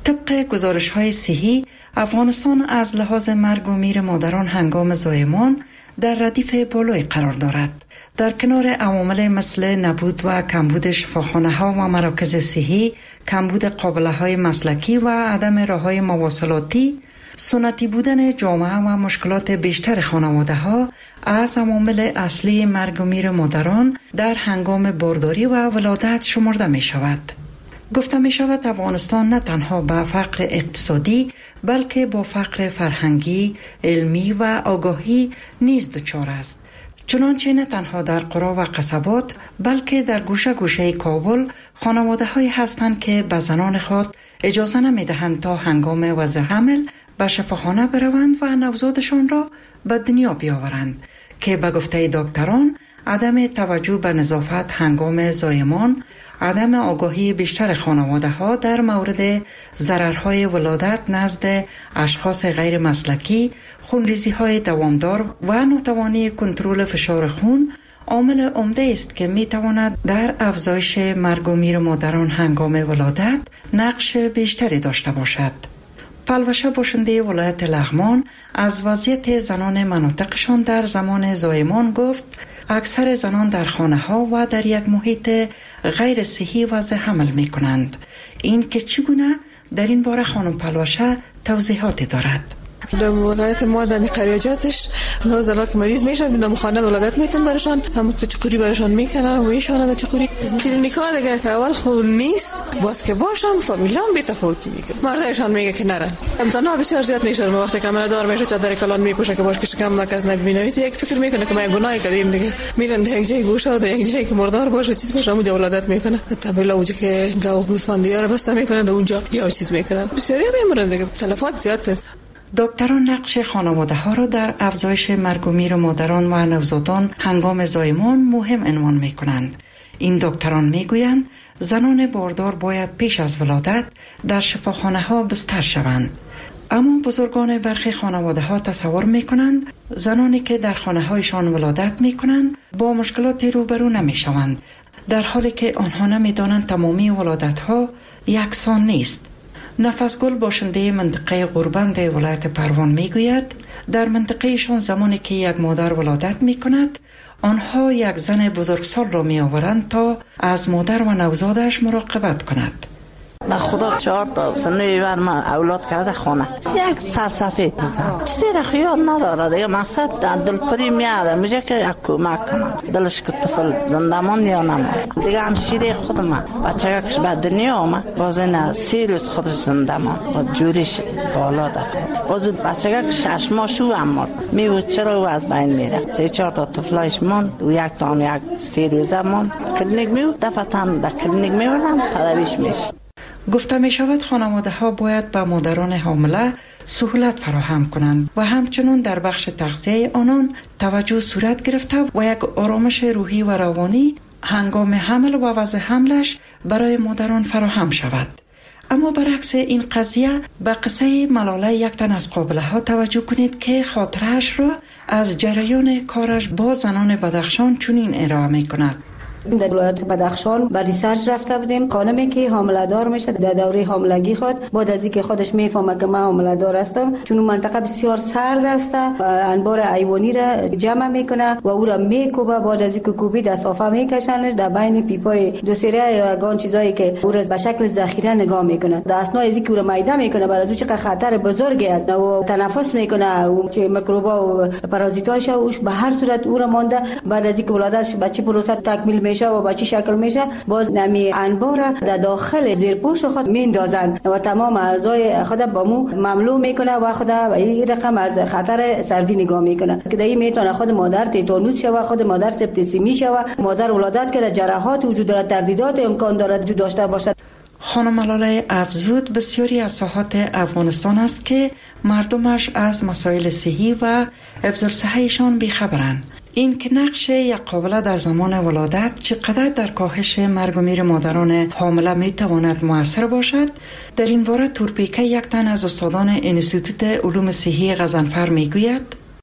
طبق گزارش های صحی، افغانستان از لحاظ مرگ و میر مادران هنگام زایمان در ردیف بالای قرار دارد. در کنار عوامل مثل نبود و کمبود شفاخانه ها و مراکز صحی، کمبود قابله های مسلکی و عدم راههای مواصلاتی، سنتی بودن جامعه و مشکلات بیشتر خانواده ها از عوامل اصلی مرگ و میر مادران در هنگام بارداری و ولادت شمرده می شود. گفته می شود افغانستان نه تنها با فقر اقتصادی بلکه با فقر فرهنگی، علمی و آگاهی نیز دچار است. چنانچه نه تنها در قرا و قصبات بلکه در گوشه گوشه کابل خانواده هایی هستند که به زنان خود اجازه نمی دهند تا هنگام وضع حمل به شفاخانه بروند و نوزادشان را به دنیا بیاورند که به گفته دکتران عدم توجه به نظافت هنگام زایمان، عدم آگاهی بیشتر خانواده ها در مورد ضررهای ولادت نزد اشخاص غیر مسلکی، خونریزی های دوامدار و ناتوانی کنترل فشار خون عامل عمده است که می تواند در افزایش مرگ و میر مادران هنگام ولادت نقش بیشتری داشته باشد. پلوشه باشنده ولایت لغمان از وضعیت زنان مناطقشان در زمان زایمان گفت اکثر زنان در خانه ها و در یک محیط غیر صحی وضع حمل می کنند. این که چگونه در این باره خانم پلوشه توضیحاتی دارد. در ولایت ما در قریاجاتش نوزاد که مریض میشن میدم خانه ولادت میتون برشان هم چقوری برشان میکنن و میشونه چقوری کلینیکا دیگه اول خو نیست باز که باشن فامیلان بی تفاوتی میکنه مردایشان میگه که نرن امتنا بسیار زیاد میشه وقتی کاملا دار میشه چادر کلان میپوشه که باش که کم مرکز نبینه یک فکر میکنه که ما گناه کردیم دیگه میرن در یک جای گوشه و در یک جایی که مردار باشه چیز باشه اونجا ولادت میکنه طبیعی اونجا که گاو گوسفندیا رو بسته میکنن اونجا یا چیز میکنن بسیاری میمرن دیگه تلفات زیاد است. دکتران نقش خانواده ها را در افزایش مرگ و میر مادران و نوزادان هنگام زایمان مهم عنوان می کنند. این دکتران می گویند زنان باردار باید پیش از ولادت در شفاخانه ها بستر شوند. اما بزرگان برخی خانواده ها تصور می کنند زنانی که در خانه هایشان ولادت می کنند با مشکلات روبرو نمی شوند، در حالی که آنها نمی دانند تمامی ولادت ها یکسان نیست. نفسگل باشنده منطقه غوربند ولایت پروان میگوید در منطقه شان زمانی که یک مادر ولادت می کند آنها یک زن بزرگسال را می آورند تا از مادر و نوزادش مراقبت کند. به خدا چهار تا سنوی بر من اولاد کرده خونه یک سرسفید زن چیزی را خیال نداره دیگه مقصد دلپری میاره میشه که یک کمک کنم دلش که طفل زندمان یا نمان دیگه همشیره خودم بچه کش به دنیا آمد باز این سی روز خودش زندمان با جوریش بالا دفت باز بچه کش شش ماه شو هم مرد میبود چرا او از بین میره سه چهار تا طفلایش ماند و یک تان یک سی روزه ماند کلینیک میبود دفتن در کلینیک میبردن تداویش میشد. گفته می شود خانواده ها باید به مادران حامله سهولت فراهم کنند و همچنین در بخش تغذیه آنان توجه صورت گرفته و یک آرامش روحی و روانی هنگام حمل و وضع حملش برای مادران فراهم شود. اما برعکس این قضیه به قصه ملاله یک تن از قابله ها توجه کنید که خاطرش را از جریان کارش با زنان بدخشان چنین ارائه می کند. در ولایت بدخشان بر ریسرچ رفته بودیم. خانمی که حامله دار میشه در دوره حاملگی خود بعد از اینکه خودش میفهمه که من حامله دار هستم چون منطقه بسیار سرد است انبار حیوانی را جمع میکنه و او را میکوبه بعد از اینکه کوبید از صافه میکشنش در بین پیپای دو سری یا گان چیزایی که او را به شکل ذخیره نگاه میکنه در اثناء ازی که او را میده میکنه برای از چه خطر بزرگی است و تنفس میکنه او چه میکروبا و پارازیتاش اوش به هر صورت او را مانده بعد از اینکه ولادتش بچه پروسه تکمیل میشه و با چی شکل میشه باز نمی انبار در داخل زیرپوش خود میندازن و تمام اعضای خود با مو مملو میکنه و خود این رقم از خطر سردی نگاه میکنه که دایی میتونه خود مادر تیتانوس شوه خود مادر سپتیسیمی شوه مادر ولادت که جراحات وجود داره تردیدات امکان داره وجود داشته باشد. خانم ملاله افزود بسیاری از ساحات افغانستان است که مردمش از مسائل صحی و حفظ الصحه‌شان بیخبرند. این که نقش یک قابله در زمان ولادت چقدر در کاهش مرگ و میر مادران حامله می تواند مؤثر باشد در این باره تورپیکه یک تن از استادان انستیتوت علوم صحی غضنفر می گوید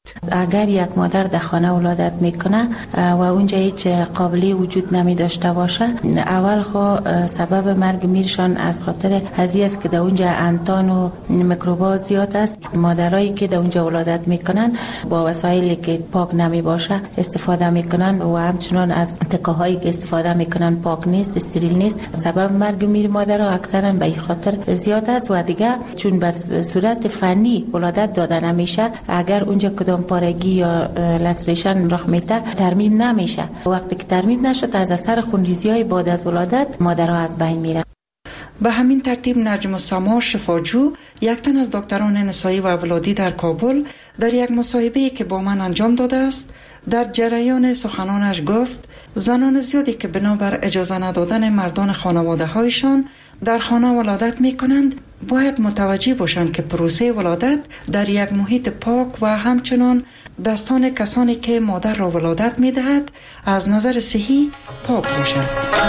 اگر یک مادر در خانه ولادت میکنه و اونجا هیچ قابلی وجود نمی داشته باشه، اول خو سبب مرگ میرشان از خاطر هزی است که در اونجا انتان و میکروبات زیاد است. مادرایی که در اونجا ولادت میکنن با وسایلی که پاک نمی باشه استفاده میکنن و همچنان از تکه هایی که استفاده میکنن پاک نیست، استریل نیست. سبب مرگ میر مادرها اکثرا به این خاطر زیاد است و دیگه چون به صورت فنی ولادت داده نمیشه، اگر اونجا کدام پارگی یا لسریشن رخ میده ترمیم نمیشه. وقتی که ترمیم نشد از اثر خونریزی های بعد از ولادت مادرها از بین میره. به همین ترتیب نجم السما شفاجو، یک تن از دکتران نسایی و ولادی در کابل، در یک مصاحبه‌ای که با من انجام داده است در جریان سخنانش گفت زنان زیادی که بنابر اجازه ندادن مردان خانواده هایشان در خانه ولادت می کنند باید متوجه باشند که پروسه ولادت در یک محیط پاک و همچنان دستان کسانی که مادر را ولادت می دهد از نظر صحی پاک باشد.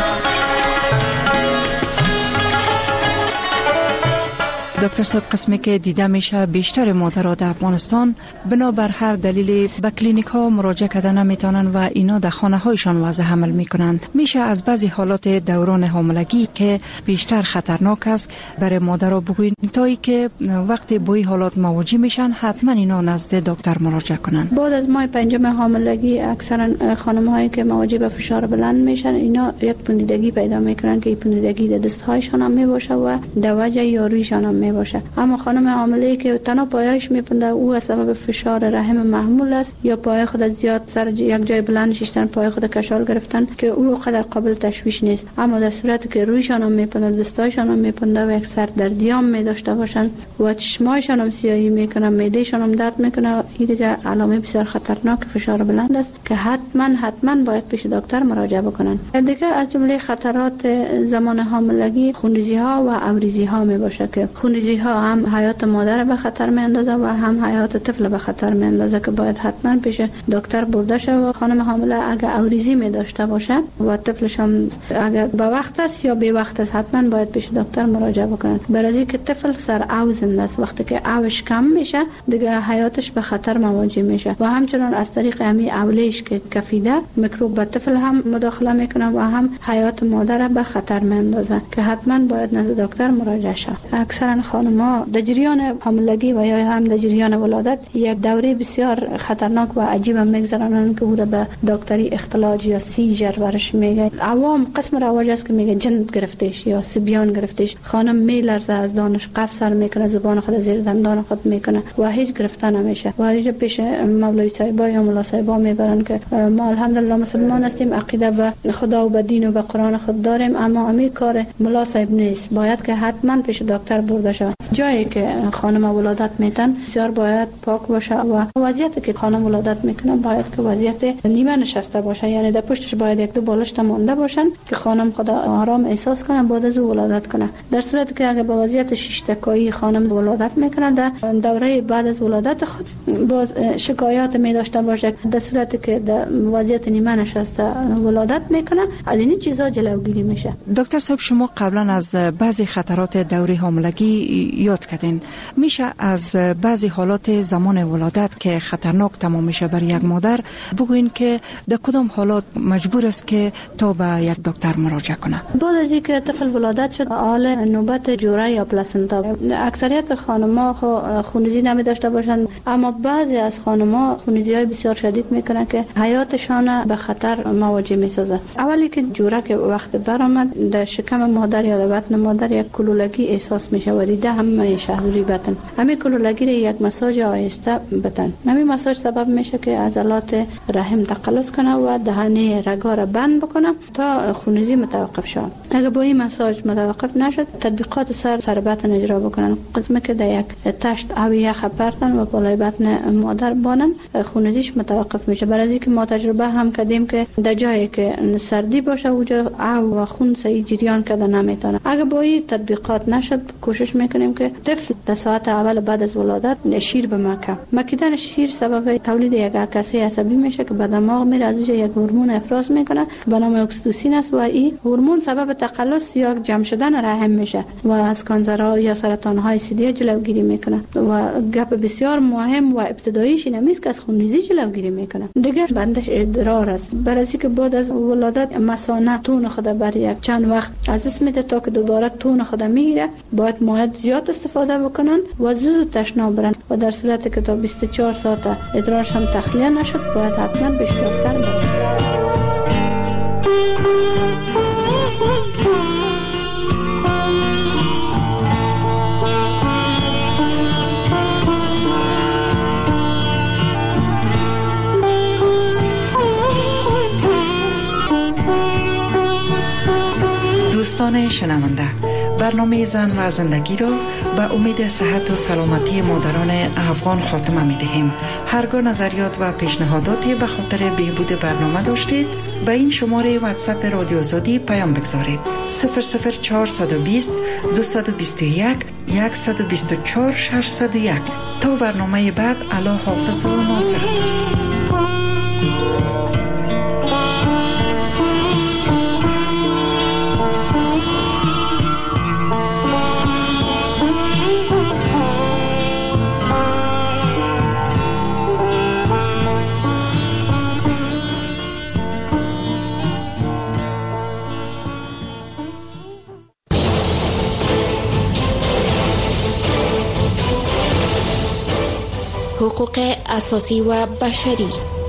دکتر صاحب، قسمی که دیده میشه بیشتر مادرها در افغانستان بنابر هر دلیلی به کلینیک ها مراجعه کرده نمیتونن و اینا در خانه هایشان وضع حمل میکنند. میشه از بعضی حالات دوران حاملگی که بیشتر خطرناک است برای مادرها بگوین تا ای که وقتی با این حالات مواجه میشن حتما اینا نزد دکتر مراجعه کنن. بعد از ماه پنجم حاملگی اکثرا خانم هایی که مواجه به فشار بلند میشن اینا یک پوندیدگی پیدا میکنن که این پوندیدگی در دست هایشان هم میباشه و در وجه یارویشان هم باشه. اما خانم حامله که تنها پایش میپنده او از سبب فشار رحم محمول است یا پای خود زیاد سر یک جای بلند شیشتن، پای خود کشال گرفتن که او قدر قابل تشویش نیست. اما در صورتی که رویشان هم میپنده، دستایشان هم میپنده و یک سر دردیام می داشته باشن و چشمایشان هم سیاهی میکنه، معدهشان هم درد میکنه، این دیگه علامه بسیار خطرناک فشار بلند است که حتما حتما باید پیش دکتر مراجعه بکنن. دیگه از جمله خطرات زمان حاملگی خونریزی ها و اوریزی ها می باشه که خونریزی ها هم حیات مادر به خطر می اندازه و هم حیات طفل به خطر می اندازه که باید حتما پیش دکتر برده شه. و خانم حامله اگر اوریزی می داشته باشه و طفلش هم اگر به وقت است یا بی وقت است حتما باید پیش دکتر مراجعه بکنن. برای که طفل سر او زنده است، وقتی که اوش کم میشه دیگه حیاتش به خطر مواجه میشه و همچنان از طریق امی اولیش که کفیده میکروب به طفل هم مداخله میکنه و هم حیات مادر به خطر می اندازه که حتما باید نزد دکتر مراجعه شه. اکثرا خانم‌ها در جریان حاملگی و یا هم در جریان ولادت یک دوره بسیار خطرناک و عجیب میگذرانند که بوده به دکتری اختلاج یا سیجر ورش میگه. عوام قسم رواج است که میگه جن گرفتش یا سبیان گرفتش. خانم میلرزه از دانش، قف سر میکنه، زبان خود زیر دندان خود میکنه و هیچ گرفته نمیشه و هیچ پیش مولوی صاحبا یا ملا صاحبا میبرن که ما الحمدلله مسلمان هستیم، عقیده به خدا و به دین و به قرآن خود داریم، اما امی کار ملا صاحب نیست. باید که حتما پیش دکتر برده شود. جایی که خانم ولادت میتن بسیار باید پاک باشه و وضعیتی که خانم ولادت میکنه باید که وضعیت نیمه نشسته باشه، یعنی در پشتش باید یک دو بالشت مانده باشن که خانم خود آرام احساس کنه بعد از ولادت کنه. در صورتی که اگر به وضعیت شش تکایی خانم ولادت میکنه در دوره بعد از ولادت خود باز شکایات می داشته باشه، در صورتی که در وضعیت نیمه نشسته ولادت میکنه از این چیزا جلوگیری میشه. دکتر صاحب، شما قبلا از بعضی خطرات دوره حاملگی یاد کردین. میشه از بعضی حالات زمان ولادت که خطرناک تمام میشه برای یک مادر بگوین که در کدام حالات مجبور است که تا به یک دکتر مراجعه کنه؟ بعد از اینکه طفل ولادت شد حال نوبت جوره یا پلاسنتا، اکثریت خانم‌ها خونریزی نمی داشته باشن، اما بعضی از خانم‌ها خونریزی‌های بسیار شدید میکنه که حیاتشان به خطر مواجه میسازه. اولی که جوره که وقت برآمد در شکم مادر یا در بطن مادر یک کلولگی احساس میشه و دیده همه شهری بطن. همین کلولگی یک مساج آهسته بتن. همین مساج سبب میشه که عضلات رحم تقلص کنه و دهانه رگا را بند بکنه تا خونریزی متوقف شه. اگر با این مساج متوقف نشد تطبیقات سر سر بطن اجرا بکنن، قسمه که در یک تشت او یخ پرتن و بالای بطن مادر بانن خونریزیش متوقف میشه. برای اینکه ما تجربه هم کردیم که در جایی که سردی باشه اونجا او و خون صحیح جریان کرده نمیتونه. اگر با این تطبیقات نشد کوشش میکنیم که طفل در ساعت اول بعد از ولادت شیر به مکه مکیدن شیر سبب تولید یک عکاسی عصبی میشه که به دماغ میره، از اونجا یک هورمون افراز میکنه به نام اکسیتوسین است و این هورمون سبب تقلص یا جمع شدن رحم میشه و از کانسرها یا سرطانهای سیدی جلوگیری میکنه. و گپ بسیار مهم و ابتداییش این است که از خونریزی جلوگیری میکنه. دیگه بندش ادرار است، برای اینکه بعد از ولادت مثانه تون خود بر یک چند وقت از اسم میده تا که دوباره تون خود میگیره، باید مایع زیاد استفاده بکنن و زود تشنا برن و در صورتی که تا بیست و چهار ساعت ادرارشان تخلیه نشد باید حتما به دکتر برن. دوستان شنونده، برنامه زن و زندگی را به امید صحت و سلامتی مادران افغان خاتمه می دهیم. هرگاه نظریات و پیشنهاداتی به خاطر بهبود برنامه داشتید به این شماره واتساپ رادیو آزادی پیام بگذارید: صفر صفر چهارصد و بیست دویست و بیست و یک صد و بیست و چهار ششصد و یک. تا برنامه بعد، الله حافظ و ناصرتان. حقوق اساسی و بشری.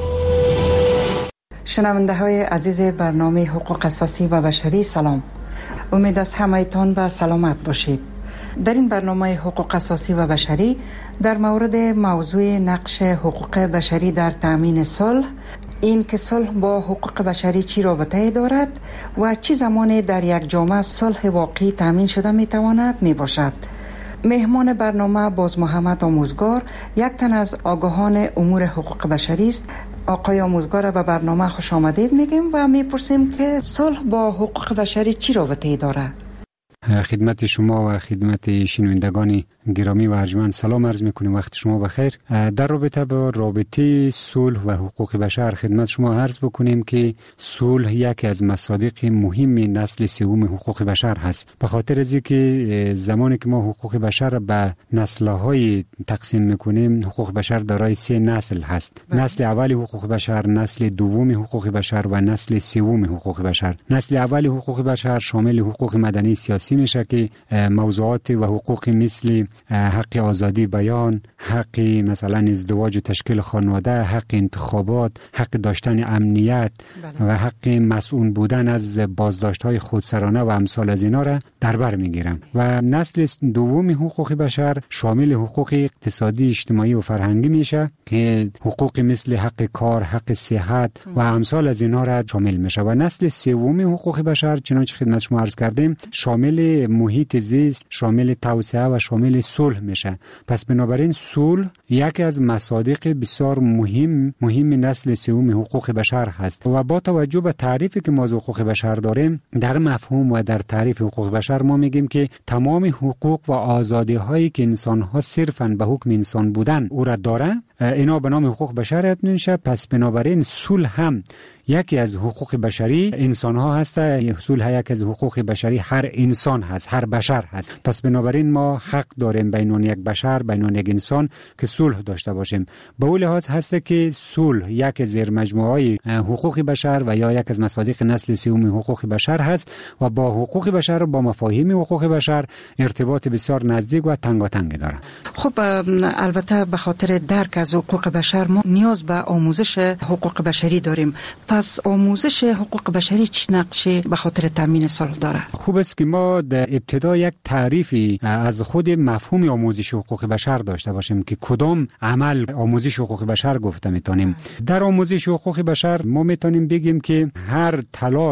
شنونده های عزیز برنامه حقوق اساسی و بشری، سلام. امید است همه‌تان به سلامت باشید. در این برنامه حقوق اساسی و بشری در مورد موضوع نقش حقوق بشری در تأمین صلح، این که صلح با حقوق بشری چی رابطه دارد و چی زمان در یک جامعه صلح واقعی تأمین شده می تواند می باشد. مهمان برنامه باز محمد آموزگار، یک تن از آگاهان امور حقوق بشری است. آقای آموزگار به برنامه خوش آمدید میگیم و میپرسیم که صلح با حقوق بشری چی رابطه‌ای داره؟ خدمت شما و خدمت شنوندگان گرامی و ارجمند سلام عرض میکنیم، وقت شما بخیر. در رابطه با رابطه صلح و حقوق بشر خدمت شما عرض بکنیم که صلح یکی از مصادیق مهم نسل سوم حقوق بشر هست، به خاطر از اینکه زمانی که ما حقوق بشر به نسل‌های تقسیم میکنیم، حقوق بشر دارای سه نسل هست. بله. نسل اول حقوق بشر، نسل دوم حقوق بشر و نسل سوم حقوق بشر. نسل اول حقوق بشر شامل حقوق مدنی سیاسی میشه که موضوعات و حقوق مثل حق آزادی بیان، حق مثلا ازدواج و تشکیل خانواده، حق انتخابات، حق داشتن امنیت بله. و حق مسئول بودن از بازداشت‌های خودسرانه و امثال از اینا را در بر میگیرن. و نسل دوم حقوق بشر شامل حقوق اقتصادی، اجتماعی و فرهنگی میشه که حقوق مثل حق کار، حق صحت و امثال از اینا را شامل میشه. و نسل سوم حقوق بشر چنانچه خدمت شما عرض کردیم شامل محیط زیست، شامل توسعه و شامل صلح میشه. پس بنابراین صلح یکی از مصادیق بسیار مهم مهم نسل سوم حقوق بشر هست. و با توجه به تعریفی که ما از حقوق بشر داریم، در مفهوم و در تعریف حقوق بشر ما میگیم که تمام حقوق و آزادی هایی که انسان ها صرفاً به حکم انسان بودن او را داره، اینا به نام حقوق بشر میشه. پس بنابراین صلح هم یکی از حقوق بشری انسان ها هست. صلح یکی از حقوق بشری هر انسان هست، هر بشر هست. پس بنابراین ما حق داریم بینون یک بشر، بینون یک انسان که صلح داشته باشیم. به اون لحاظ هست که صلح یک از زیر مجموعه حقوق بشر و یا یک از مصادیق نسل سوم حقوق بشر هست و با حقوق بشر و با مفاهیم حقوق بشر ارتباط بسیار نزدیک و تنگاتنگ داره. خب البته به خاطر درک از حقوق بشر ما نیاز به آموزش حقوق بشری داریم. پس آموزش حقوق بشری چه نقشی به خاطر تامین صلح داره؟ خوب است که ما در ابتدا یک تعریفی از خود مفهوم آموزش حقوق بشر داشته باشیم که کدام عمل آموزش حقوق بشر گفته میتونیم. در آموزش حقوق بشر ما میتونیم بگیم که هر تلاش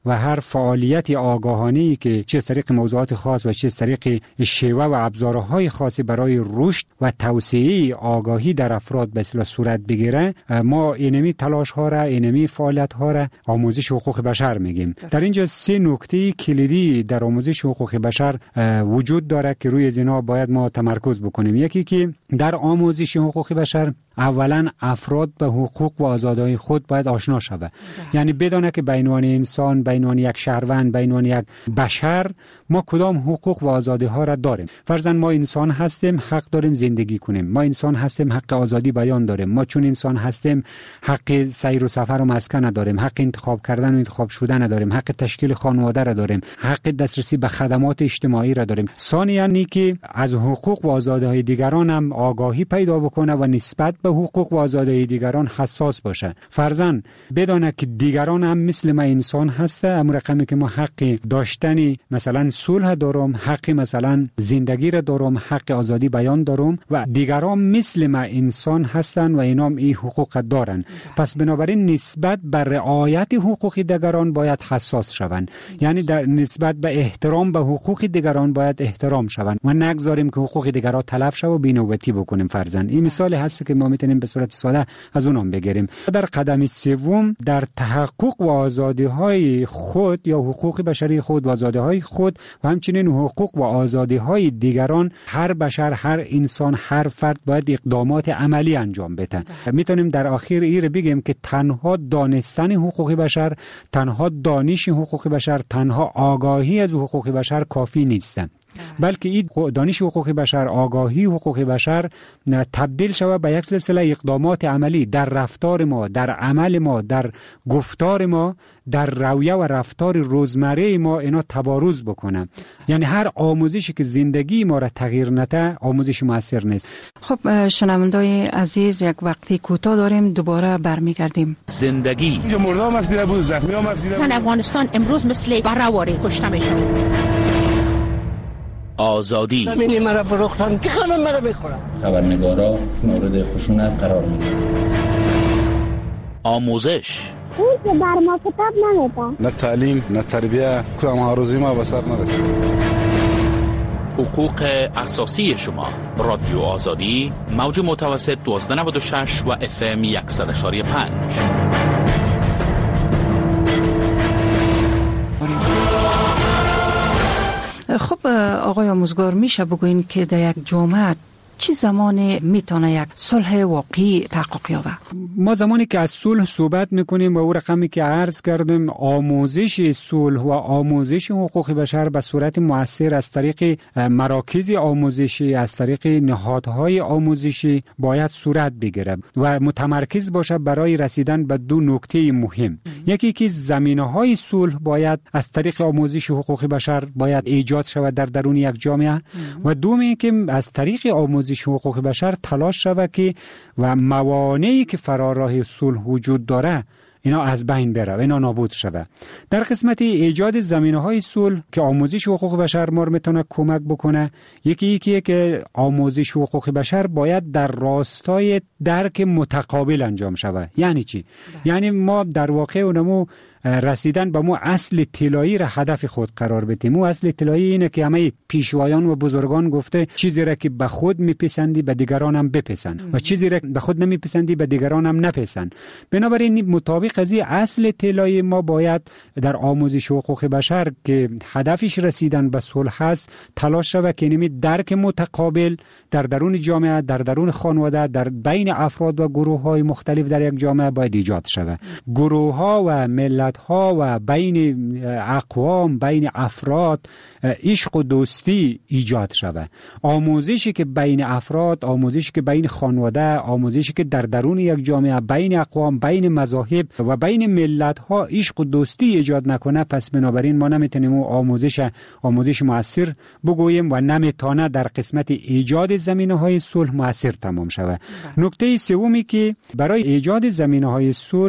و هر فعالیت آگاهانه‌ای که چه از طریق موضوعات خاص و چه از طریق شیوه و ابزارهای خاصی برای رشد و توسعه آگاهی در افراد به اصطلاح صورت بگیره، ما اینمی تلاش ها را، اینمی فعالیت ها را آموزش حقوق بشر میگیم. در اینجا سه نکته کلیدی در آموزش حقوق بشر وجود داره که روی اینا باید ما تمرکز بکنیم. یکی که در آموزش حقوق بشر اولا افراد به حقوق و آزادی‌های خود باید آشنا شود. یعنی بدونه که به عنوان انسان، به عنوان یک شهروند، به عنوان یک بشر ما کدام حقوق و آزادی‌ها را داریم. فرضاً ما انسان هستیم، حق داریم زندگی کنیم. ما انسان هستیم، حق آزادی بیان داریم. ما چون انسان هستیم حق سیر و سفر و مسکن داریم، حق انتخاب کردن و انتخاب شدن داریم، حق تشکیل خانواده را داریم، حق دسترسی به خدمات اجتماعی را داریم. ثانیاً اینکه از حقوق و آزادی‌های دیگران هم آگاهی پیدا بکنه و نسبت به حقوق و آزادی‌های دیگران حساس باشه. فرضاً بدونه که دیگران هم مثل ما انسان هسته، اما رقمی که ما حق داشتن مثلا صلح دارم، حق مثلا زندگی را دارم، حق آزادی بیان دارم و دیگران مثل ما انسان هستن و اینا هم این حقوق دارن. پس بنابراین نسبت به رعایت حقوق دیگران باید حساس شوند. یعنی در نسبت به احترام به حقوق دیگران باید احترام شوند و نگذاریم که حقوق دیگران تلف شه و بی‌نوبتی بکنیم. فرضاً این مثال هست که ما میتونیم به صورت ساده از اونام بگیریم. در قدم سوم در تحقق و آزادی‌های خود یا حقوق بشری خود و آزادی‌های خود و همچنین حقوق و آزادی‌های دیگران هر بشر، هر انسان، هر فرد باید اقدامات عملی انجام بده. میتونیم در آخر این بگیم که تنها دانستن حقوق بشر، تنها دانش حقوق بشر، تنها آگاهی از حقوق بشر کافی نیست، بلکه این دانش حقوق بشر، آگاهی حقوق بشر تبدیل شود به یک سلسله اقدامات عملی در رفتار ما، در عمل ما، در گفتار ما، در رویه و رفتار روزمره ما اینا تبارز بکنه. یعنی هر آموزشی که زندگی ما را تغییر نده آموزش موثر نیست. خب شنوندای عزیز، یک وقفه کوتاه داریم، دوباره برمیگردیم. زندگی اینجا مردم افزیده بود، زخمی هم افزیده بود. افغانستان امروز مثل بره‌واره کشته میشه. آزادی زمینی مرا فروختن که خانم مرا بخورم. خبرنگارا مورد خشونت قرار میگیرن. آموزش اون که بر ما کتاب نمیده، نه تعلیم نه تربیه، کدام هاروزی ما به سر نرسید. حقوق اساسی شما. رادیو آزادی، موج متوسط دوازده نود و شش و اف ام صد و یک و پنج. خب آقای آموزگار، میشه بگوین که در یک جامعه چی زمانی میتونه یک صلح واقعی تحقق یابه؟ ما زمانی که از صلح صحبت میکنیم و او رقمی که عرض کردیم، آموزش صلح و آموزش حقوق بشر به صورت مؤثر از طریق مراکز آموزشی، از طریق نهادهای آموزشی باید صورت بگیره و متمرکز باشه برای رسیدن به دو نکته مهم. یکی که زمینه‌های صلح باید از طریق آموزش حقوق بشر باید ایجاد شود در درون یک جامعه و دومی که از طریق آموزش حقوق بشر تلاش شود که و موانعی که فرار راه صلح وجود داره اینا از بین بره و اینا نابود شود. در قسمت ایجاد زمینه‌های صلح که آموزش حقوق بشر ما میتونه کمک بکنه، یکی یکی که آموزش حقوق بشر باید در راستای درک متقابل انجام شود. یعنی چی؟ یعنی ما در واقع اونمو رسیدن به مو اصل طلایی را هدف خود قرار بدیم. مو اصل طلایی اینه که همه پیشوایان و بزرگان گفته چیزی را که به خود میپسندی به دیگران هم بپسند و چیزی را به خود نمیپسندی به دیگران هم نپسند. بنابراین مطابق از این اصل طلایی ما باید در آموزش حقوق بشر که هدفش رسیدن به صلح است تلاش شود که نمی درک متقابل در درون جامعه، در درون خانواده، در بین افراد و گروه‌های مختلف در یک جامعه باید ایجاد شود. گروه‌ها و ملت ها و بین اقوام، بین افراد عشق و دوستی ایجاد شود. آموزشی که بین افراد، آموزشی که بین خانواده، آموزشی که در درون یک جامعه بین اقوام، بین مذاهب و بین ملت ها عشق و دوستی ایجاد نکنه، پس بنابراین ما نمیتونیم آموزش آموزش مؤثر بگوییم و نمیتونه در قسمت ایجاد زمینه‌های صلح مؤثر تمام شود. نکته سومی که برای ایجاد زمینه‌های صلح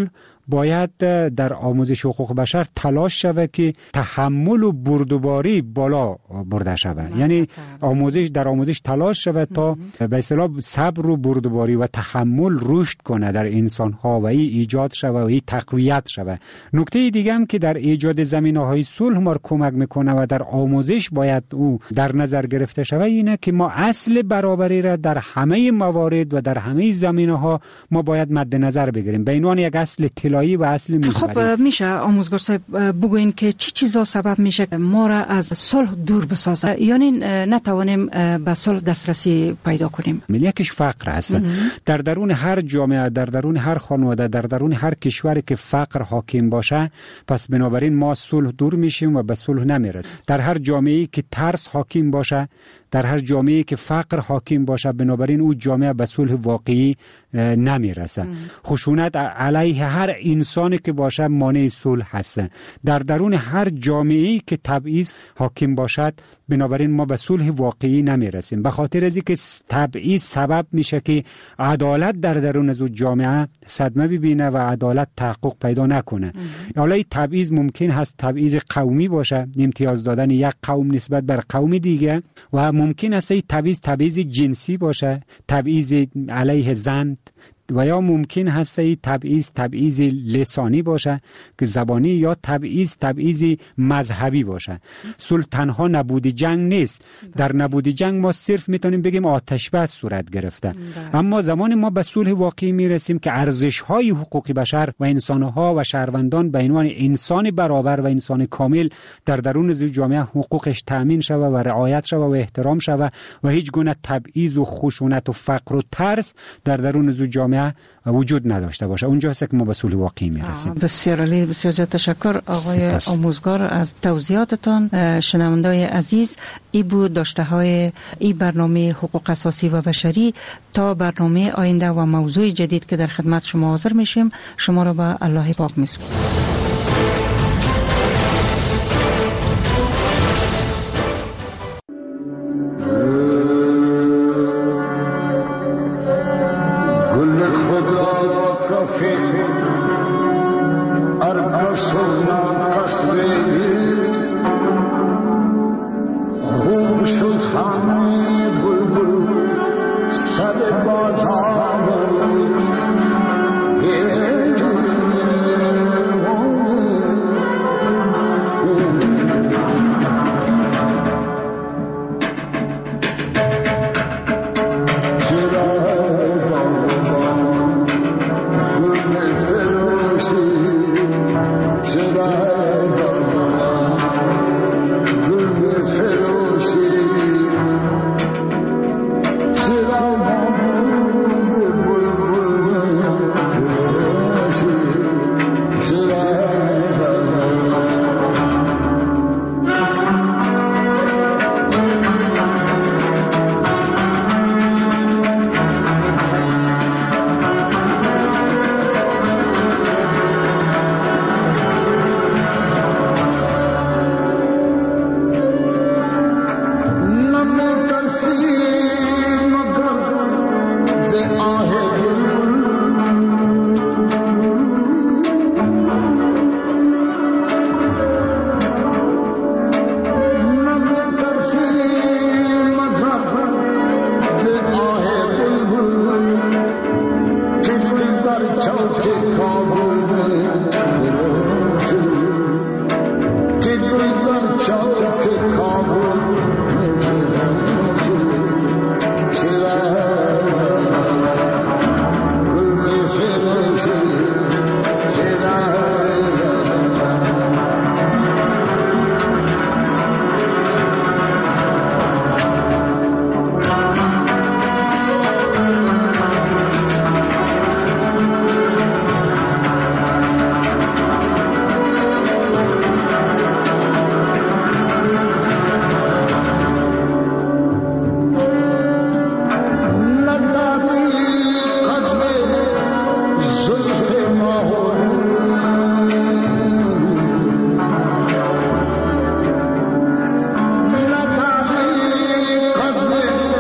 باید در آموزش حقوق بشر تلاش شود که تحمل و بردباری بالا برده شود. یعنی آموزش در آموزش تلاش شود تا به اصطلاح صبر و بردباری و تحمل رشد کنه در انسان ها و این ایجاد شود و این تقویت شود. نکته دیگه هم که در ایجاد زمینه‌های صلح ما کمک میکنه و در آموزش باید او در نظر گرفته شود اینه که ما اصل برابری را در همه موارد و در همه زمینه‌ها ما باید مد نظر بگیریم به عنوان یک اصل طلایی و اصل محوری. خب میشه آموزگار صاحب بگوین که چی چیزا سبب میشه ما را از صلح دور بسازه، یعنی نتوانیم به صلح دسترسی پیدا کنیم؟ یکیش فقر است. در درون هر جامعه، در درون هر خانواده، در درون هر کشوری که فقر حاکم باشه، پس بنابراین ما صلح دور میشیم و به صلح نمیرسیم. در هر جامعه‌ای که ترس حاکم باشه، در هر جامعه‌ای که فقر حاکم باشه، بنابراین او جامعه به صلح واقعی نمیرسه. خشونت علیه هر انسانی که باشه مانع صلح هست. در درون هر جامعه‌ای که تبعیض حاکم باشد، بنابراین ما به صلح واقعی نمیرسیم. به خاطر از اینکه تبعیض سبب میشه که عدالت در درون از جامعه صدمه ببینه و عدالت تحقق پیدا نکنه. حالا این تبعیض ممکن هست تبعیض قومی باشه، امتیاز دادن یک قوم نسبت بر قوم دیگه، و ممکن است این تبعیض تبعیض جنسی باشه، تبعیض علیه زن، و یا ممکن هست این تبعیض تبعیض لسانی باشه که زبانی، یا تبعیض تبعیض مذهبی باشه. صلح تنها نبود جنگ نیست. در نبود جنگ ما صرف میتونیم بگیم آتش بس صورت گرفته. اما زمان ما به صلح واقعی میرسیم که ارزش‌های حقوق بشر و انسان‌ها و شهروندان به عنوان انسان برابر و انسان کامل در درون جامعه حقوقش تأمین شود و رعایت شود و احترام شود و هیچ گونه تبعیض و خشونت و فقر و ترس در درون جامعه وجود نداشته باشه. اونجاست که ما به صلح واقعی میرسیم. بسیار عالی، بسیار تشکر آقای سپس. آموزگار از توضیحاتتان. شنوندای عزیز، ای بود داشته های ای برنامه حقوق اساسی و بشری. تا برنامه آینده و موضوع جدید که در خدمت شما حاضر میشیم، شما را به الله پاک میسپارم.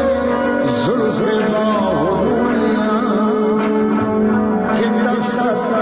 Stop.